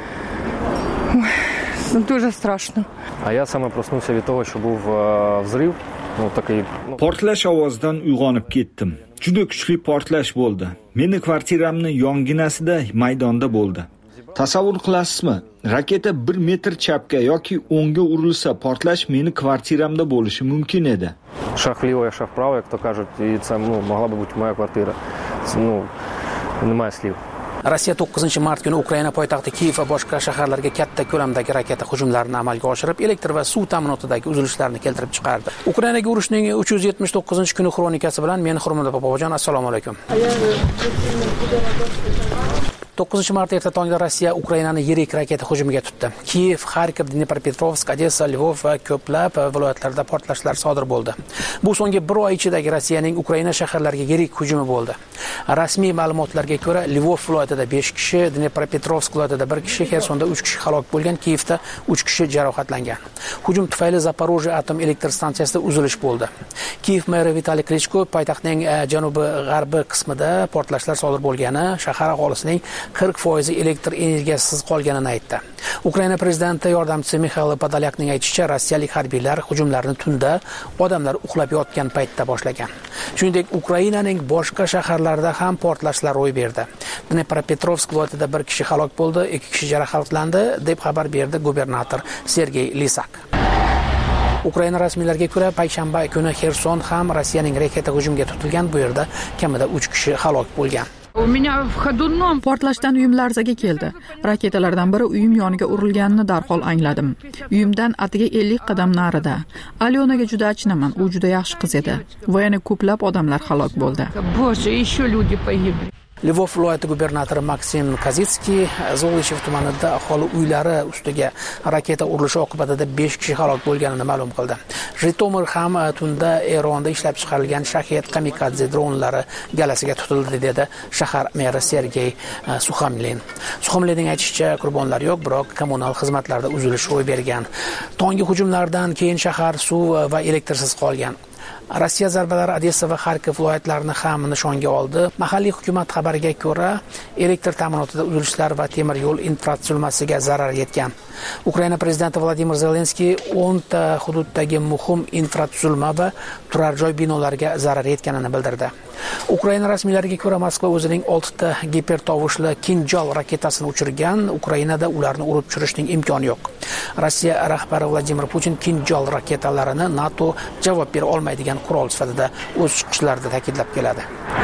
Дуже страшно. А я сам проснулся от того, что был взрыв. Ну, такой... Portlash ovozidan uyg'onib ketdim. Juda kuchli portlash bo'ldi. Meni kvartiramni yonginasida maydonda bo'ldi. Tasavvur qilasizmi? Raketa bir metr chapga yoki o'ngga urilsa, portlash meni kvartiramda bo'lishi mumkin edi. Шаг влево, шаг вправо, як то кажуть, і це, ну, могла би бути моя квартира. Ну, немає слів. Rossiya to'qqizinchi mart kuni Ukraina poytaxti Kiyev va boshqa shaharlarga katta ko'lamdagi raketa hujumlarini amalga oshirib, elektr va suv ta'minotidagi uzilishlarni keltirib chiqardi. Ukrainaga urushning uch yuz yetmish to'qqizinchi kuni xonikasi bilan men Xurmo'da Popojon, assalomu alaykum. to'qqizinchi mart erta tongda Rossiya Ukrainani yirik raketa hujumiga tutdi. Kiyev, Xarkov, Dnepropetrovsk, Odessa, Lvov va ko'plab viloyatlarda portlashlar sodir bo'ldi. Bu so'nggi bir oy ichidagi Rossiyaning Ukraina shaharlariga yirik hujumi bo'ldi. Rasmiy ma'lumotlarga ko'ra, Lvov viloyatida besh kishi, Dnepropetrovsk viloyatida bir kishi, Xersonda uch kishi halok bo'lgan, Kiyevda uch kishi jarohatlangan. Hujum tufayli Zaporojye atom elektr stansiyasida uzilish bo'ldi. Kiyev meri Vitaliy Klichko poytaxtning janubi-g'arbiy qismida portlashlar sodir bo'lgani, shahar aholisining qirq foiz elektr energiyasiz qolganini aytdi. Ukraina prezidenti yordamchisi Mixail Podolyakning aytishicha, rossiyalik harbiylar hujumlarni tunda odamlar uxlab yotgan paytda boshlagan. Shuningdek, Ukrainaning boshqa shaharlarida ham portlashlar ro'y berdi. Dnepropetrovsk viloyatida bir kishi halok bo'ldi, ikki kishi jarohatlandi, deb xabar berdi gubernator Sergey Lisak. Ukraina rasmiylariga ko'ra, payshanba kuni Xerson ham Rossiyaning raketa hujumiga tutilgan. Bu yerda kamida uch kishi halok bo'lgan. Portlashdan uyim larzaga keldi. Raketalardan biri uyim yoniga urilganini darhol angladim. Uyimdan atiga ellik qadam narida. Alyonaga juda achinaman. U juda yaxshi qiz edi. Va yana ko'plab odamlar halok bo'ldi. Lvov viloyati gubernatori Maksim Kazitskiy Zolishev tumanida aholi uylari ustiga raketa urilishi oqibatida besh kishi halok bo'lganini ma'lum qildi. Jitomir ham tunda Eronda ishlab chiqarilgan Shahed kamikadze dronlari galasiga tutildi, dedi shahar meri Sergey Suxamlin. Suxamlinning aytishicha, qurbonlar yo'q, biroq kommunal xizmatlarda uzilish ro'y bergan. Tonggi hujumlardan keyin shahar suv va elektrsiz qolgan. Rossiya zarbalari Odessa va Xarkov viloyatlarini ham nishonga oldi. Mahalliy hukumat xabariga ko'ra, elektr ta'minotida uzilishlar va temir yo'l infratuzilmasiga zarar yetgan. Ukraina prezidenti Vladimir Zelenskiy o'nta hududdagi muhim infratuzilma va turar joy binolariga zarar yetganini bildirdi. Ukraina rasmiylariga ko'ra, Moskva o'zining oltita gipertovushli Kinjal raketasini uchirgan. Ukrainada ularni urib tushirishning imkoni yo'q. Rossiya rahbari Vladimir Putin Kinjal raketalarini NATO javob bera olmaydigan qurol sifatida o'z chiqishlarida ta'kidlab keladi.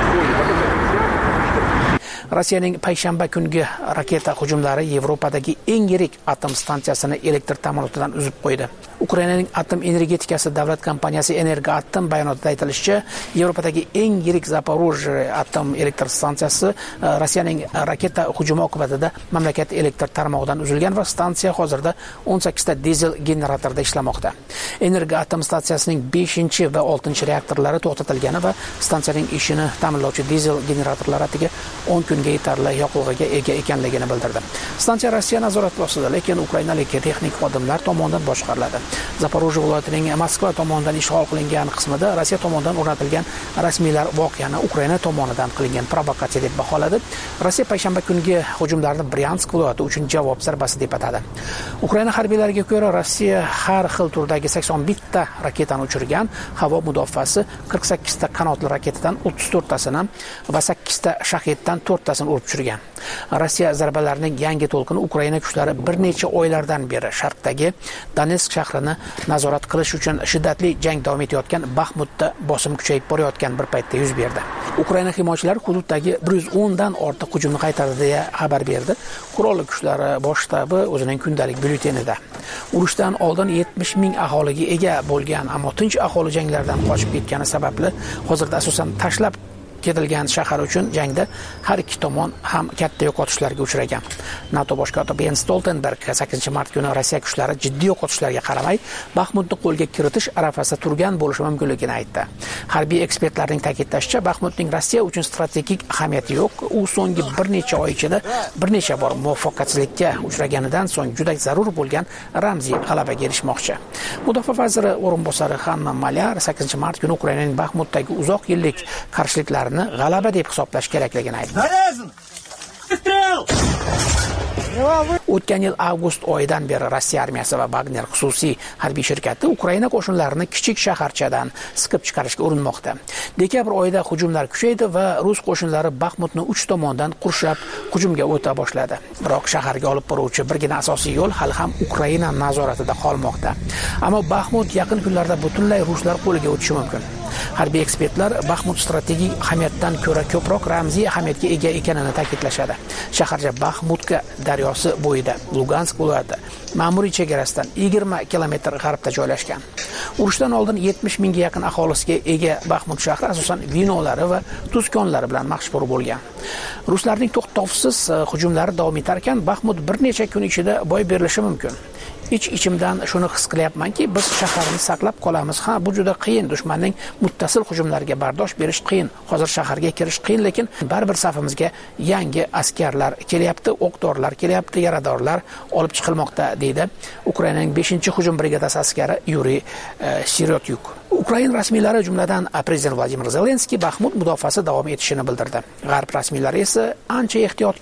Rossiyaning payshanba kungi raketa hujumlari Yevropadagi eng yirik atom stansiyasini elektr ta'minotidan uzib qo'ydi. Ukrainaning atom energetikasi davlat kompaniyasi Energoatom bayonotida aytilishicha, Yevropadagi eng yirik Zaporojye atom elektr stansiyasi Rossiyaning raketa hujumi oqibatida mamlakat elektr tarmog'idan uzilgan va stansiya hozirda o'n sakkizta dizel generatorda ishlamoqda. Energoatom stansiyasining beshinchi va oltinchi reaktorlari to'xtatilgani va stansiyaning ishini ta'minlovchi dizel generatorlari atiga o'n kunga yetarli yoqilg'iga ega ekanligini bildirdi. Stansiya Rossiya nazorati ostida, lekin ukrainalik texnik xodimlar tomonidan boshqariladi. Zaporojye viloyatining Moskva tomonidan ishg'ol qilingan qismida Rossiya tomonidan o'rnatilgan rasmiylar voqeani Ukraina tomonidan qilingan provokatsiya deb baholadi. Rossiya payshanba kungi hujumlarni Bryansk viloyati uchun javob zarbasi deb atadi. Ukraina harbiylariga ko'ra, Rossiya har xil turdagi sakson bitta raketani uchirgan. Havo mudofaasi qirq sakkizta qanotli raketadan o'ttiz to'rttasini va sakkizta Shaheddan to'rttasini urib tushirgan. Rossiya zarbalarining yangi to'lqini Ukraina kuchlari bir necha oylardan beri sharqdagi Donetsk shahrini nazorat qilish uchun shiddatli jang davom etayotgan Baxmutda bosim kuchayib borayotgan bir paytda yuz berdi. Ukraina himoyachilari hududdagi bir yuz o'n dan ortiq hujumni qaytardi deya xabar berdi. Qurolli kuchlari bosh shtabi o'zining kundalik byulletenida. Urushdan oldin yetmish ming aholiga ega bo'lgan, ammo tinch aholi janglardan qochib ketgani sababli hozirda asosan tashlab ketilgan shahar uchun jangda har ikki tomon ham katta yo'qotishlarga uchragan. NATO bosh kotibi Jens Stoltenberg sakkizinchi mart kuni Rossiya kuchlari jiddiy yo'qotishlarga qaramay Baxmutni qo'lga kiritish arafasida turgan bo'lishi mumkinligini aytdi. Harbiy ekspertlarning ta'kidlashicha, Baxmutning Rossiya uchun strategik ahamiyati yo'q. U so'nggi bir necha oy ichida bir necha bor muvaffaqiyatsizlikka uchraganidan so'ng juda zarur bo'lgan ramziy g'alabaga erishmoqchi. Mudofaa vaziri o'rinbosari Hanna Malyar sakkizinchi mart kuni Ukrainaning Baxmutdagi uzoq yillik qarshiliklarni g'alaba deb hisoblash kerakligini aytdi. O'tgan yil avgust oyidan beri Rossiya armiyasi va Wagner xususiy harbiy shirkati Ukraina qo'shinlarini kichik shaharchadan siqib chiqarishga urinmoqda. Dekabr oyida hujumlar kuchaydi va rus qo'shinlari Baxmutni uch tomondan qurshab hujumga o'ta boshladi. Biroq shaharga olib boruvchi birgina asosiy yo'l hali ham Ukraina nazoratida qolmoqda. Ammo Baxmut yaqin kunlarda butunlay ruslar qo'liga o'tishi mumkin. Harbiy ekspertlar Baxmut strategik ahamiyatdan ko'ra ko'proq ramziy ahamiyatga ega ekanini ta'kidlashadi. Shaharcha Baxmutka daryosi bo'yida, Lugansk viloyati ma'muriy chegarasidan yigirma kilometr g'arbda joylashgan. Urushdan oldin yetmish mingga yaqin aholisiga ega Baxmut shahri asosan vinolari va tuzkonlari bilan mashhur bo'lgan. Ruslarning to'xtovsiz hujumlari davom etar ekan, Baxmut bir necha kun ichida boy berilishi mumkin. Ich-ichimdan shuni his qilyapmanki, biz shaharni saqlab qolamiz. Ha, bu juda qiyin. Dushmanning muttasil hujumlariga bardosh berish qiyin. Hozir shaharga kirish qiyin, lekin baribir safimizga yangi askarlar kelyapti, o'q-dorilar kelyapti, yaradorlar olib chiqilmoqda, deydi Ukrainaning beshinchi hujum brigadasi askari Yuriy Sirotyuk. Ukraina rasmiylari, jumladan prezident Vladimir Zelenskiy Baxmut mudofaasi davom etishini bildirdi. G'arb rasmiylari esa ancha ehtiyotkor.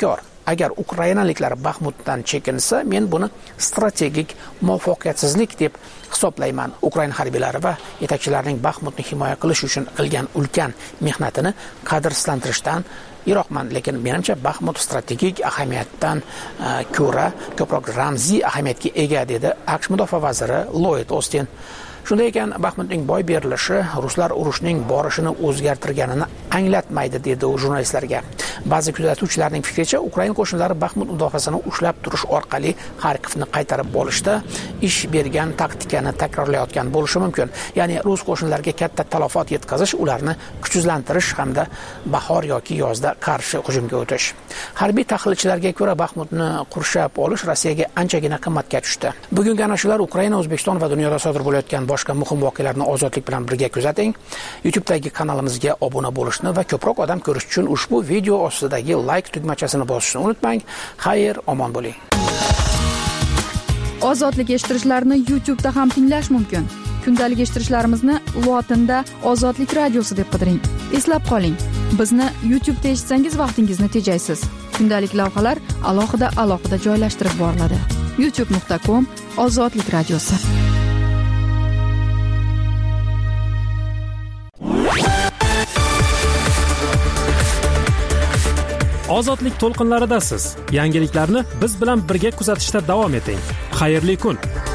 agar ukrainaliklar Baxmutdan chekinsa, men buni strategik muvaffaqiyatsizlik deb hisoblayman. Ukraina harbiylari va yetakchilarining Baxmutni himoya qilish uchun qilgan ulkan mehnatini qadrsizlantirishdan yiroqman, lekin menimcha Baxmut strategik ahamiyatdan ko'ra ko'proq ramziy ahamiyatga ega, dedi AQSh mudofaa vaziri Lloyd Austin. Shunday ekan, Baxmutning boy berilishi ruslar urushning borishini o'zgartirganini anglatmaydi, dedi u jurnalistlarga. Ba'zi kuzatuvchilarning fikricha, Ukraina qo'shinlari Baxmut mudofaasini ushlab turish orqali Xarkovni qaytarib olishda ish bergan taktikani takrorlayotgan bo'lishi mumkin. Ya'ni rus qo'shinlariga katta talafot yetkazish, ularni kuchsizlantirish hamda bahor yoki yozda qarshi hujumga o'tish. Harbiy tahlilchilarga ko'ra, Baxmutni qurshab olish Rossiyaga anchagina qimmatga tushdi. Bugungi ana shular Ukraina, O'zbekiston va dunyoda sodir bo'layotgan boshqa muhim voqealarni ozodlik bilan birga kuzating. YouTube'dagi kanalimizga obuna bo'lishni va ko'proq odam ko'rish uchun ushbu video ostidagi like tugmachasini bosishni unutmang. Xayr, omon bo'ling. Ozodlik eshittirishlarni YouTube'da ham tinglash mumkin. Kundalik eshittirishlarimizni lotinda Ozodlik radiosi deb qidiring. Eslab qoling, bizni YouTube'da eshitsangiz vaqtingizni tejaysiz. Kundalik lavhalar alohida alohida joylashtirib boriladi. youtube nuqta com Ozodlik radiosi. Ozodlik to'lqinlaridasiz. Yangiliklarni biz bilan birga kuzatishda davom eting. Xayrli kun.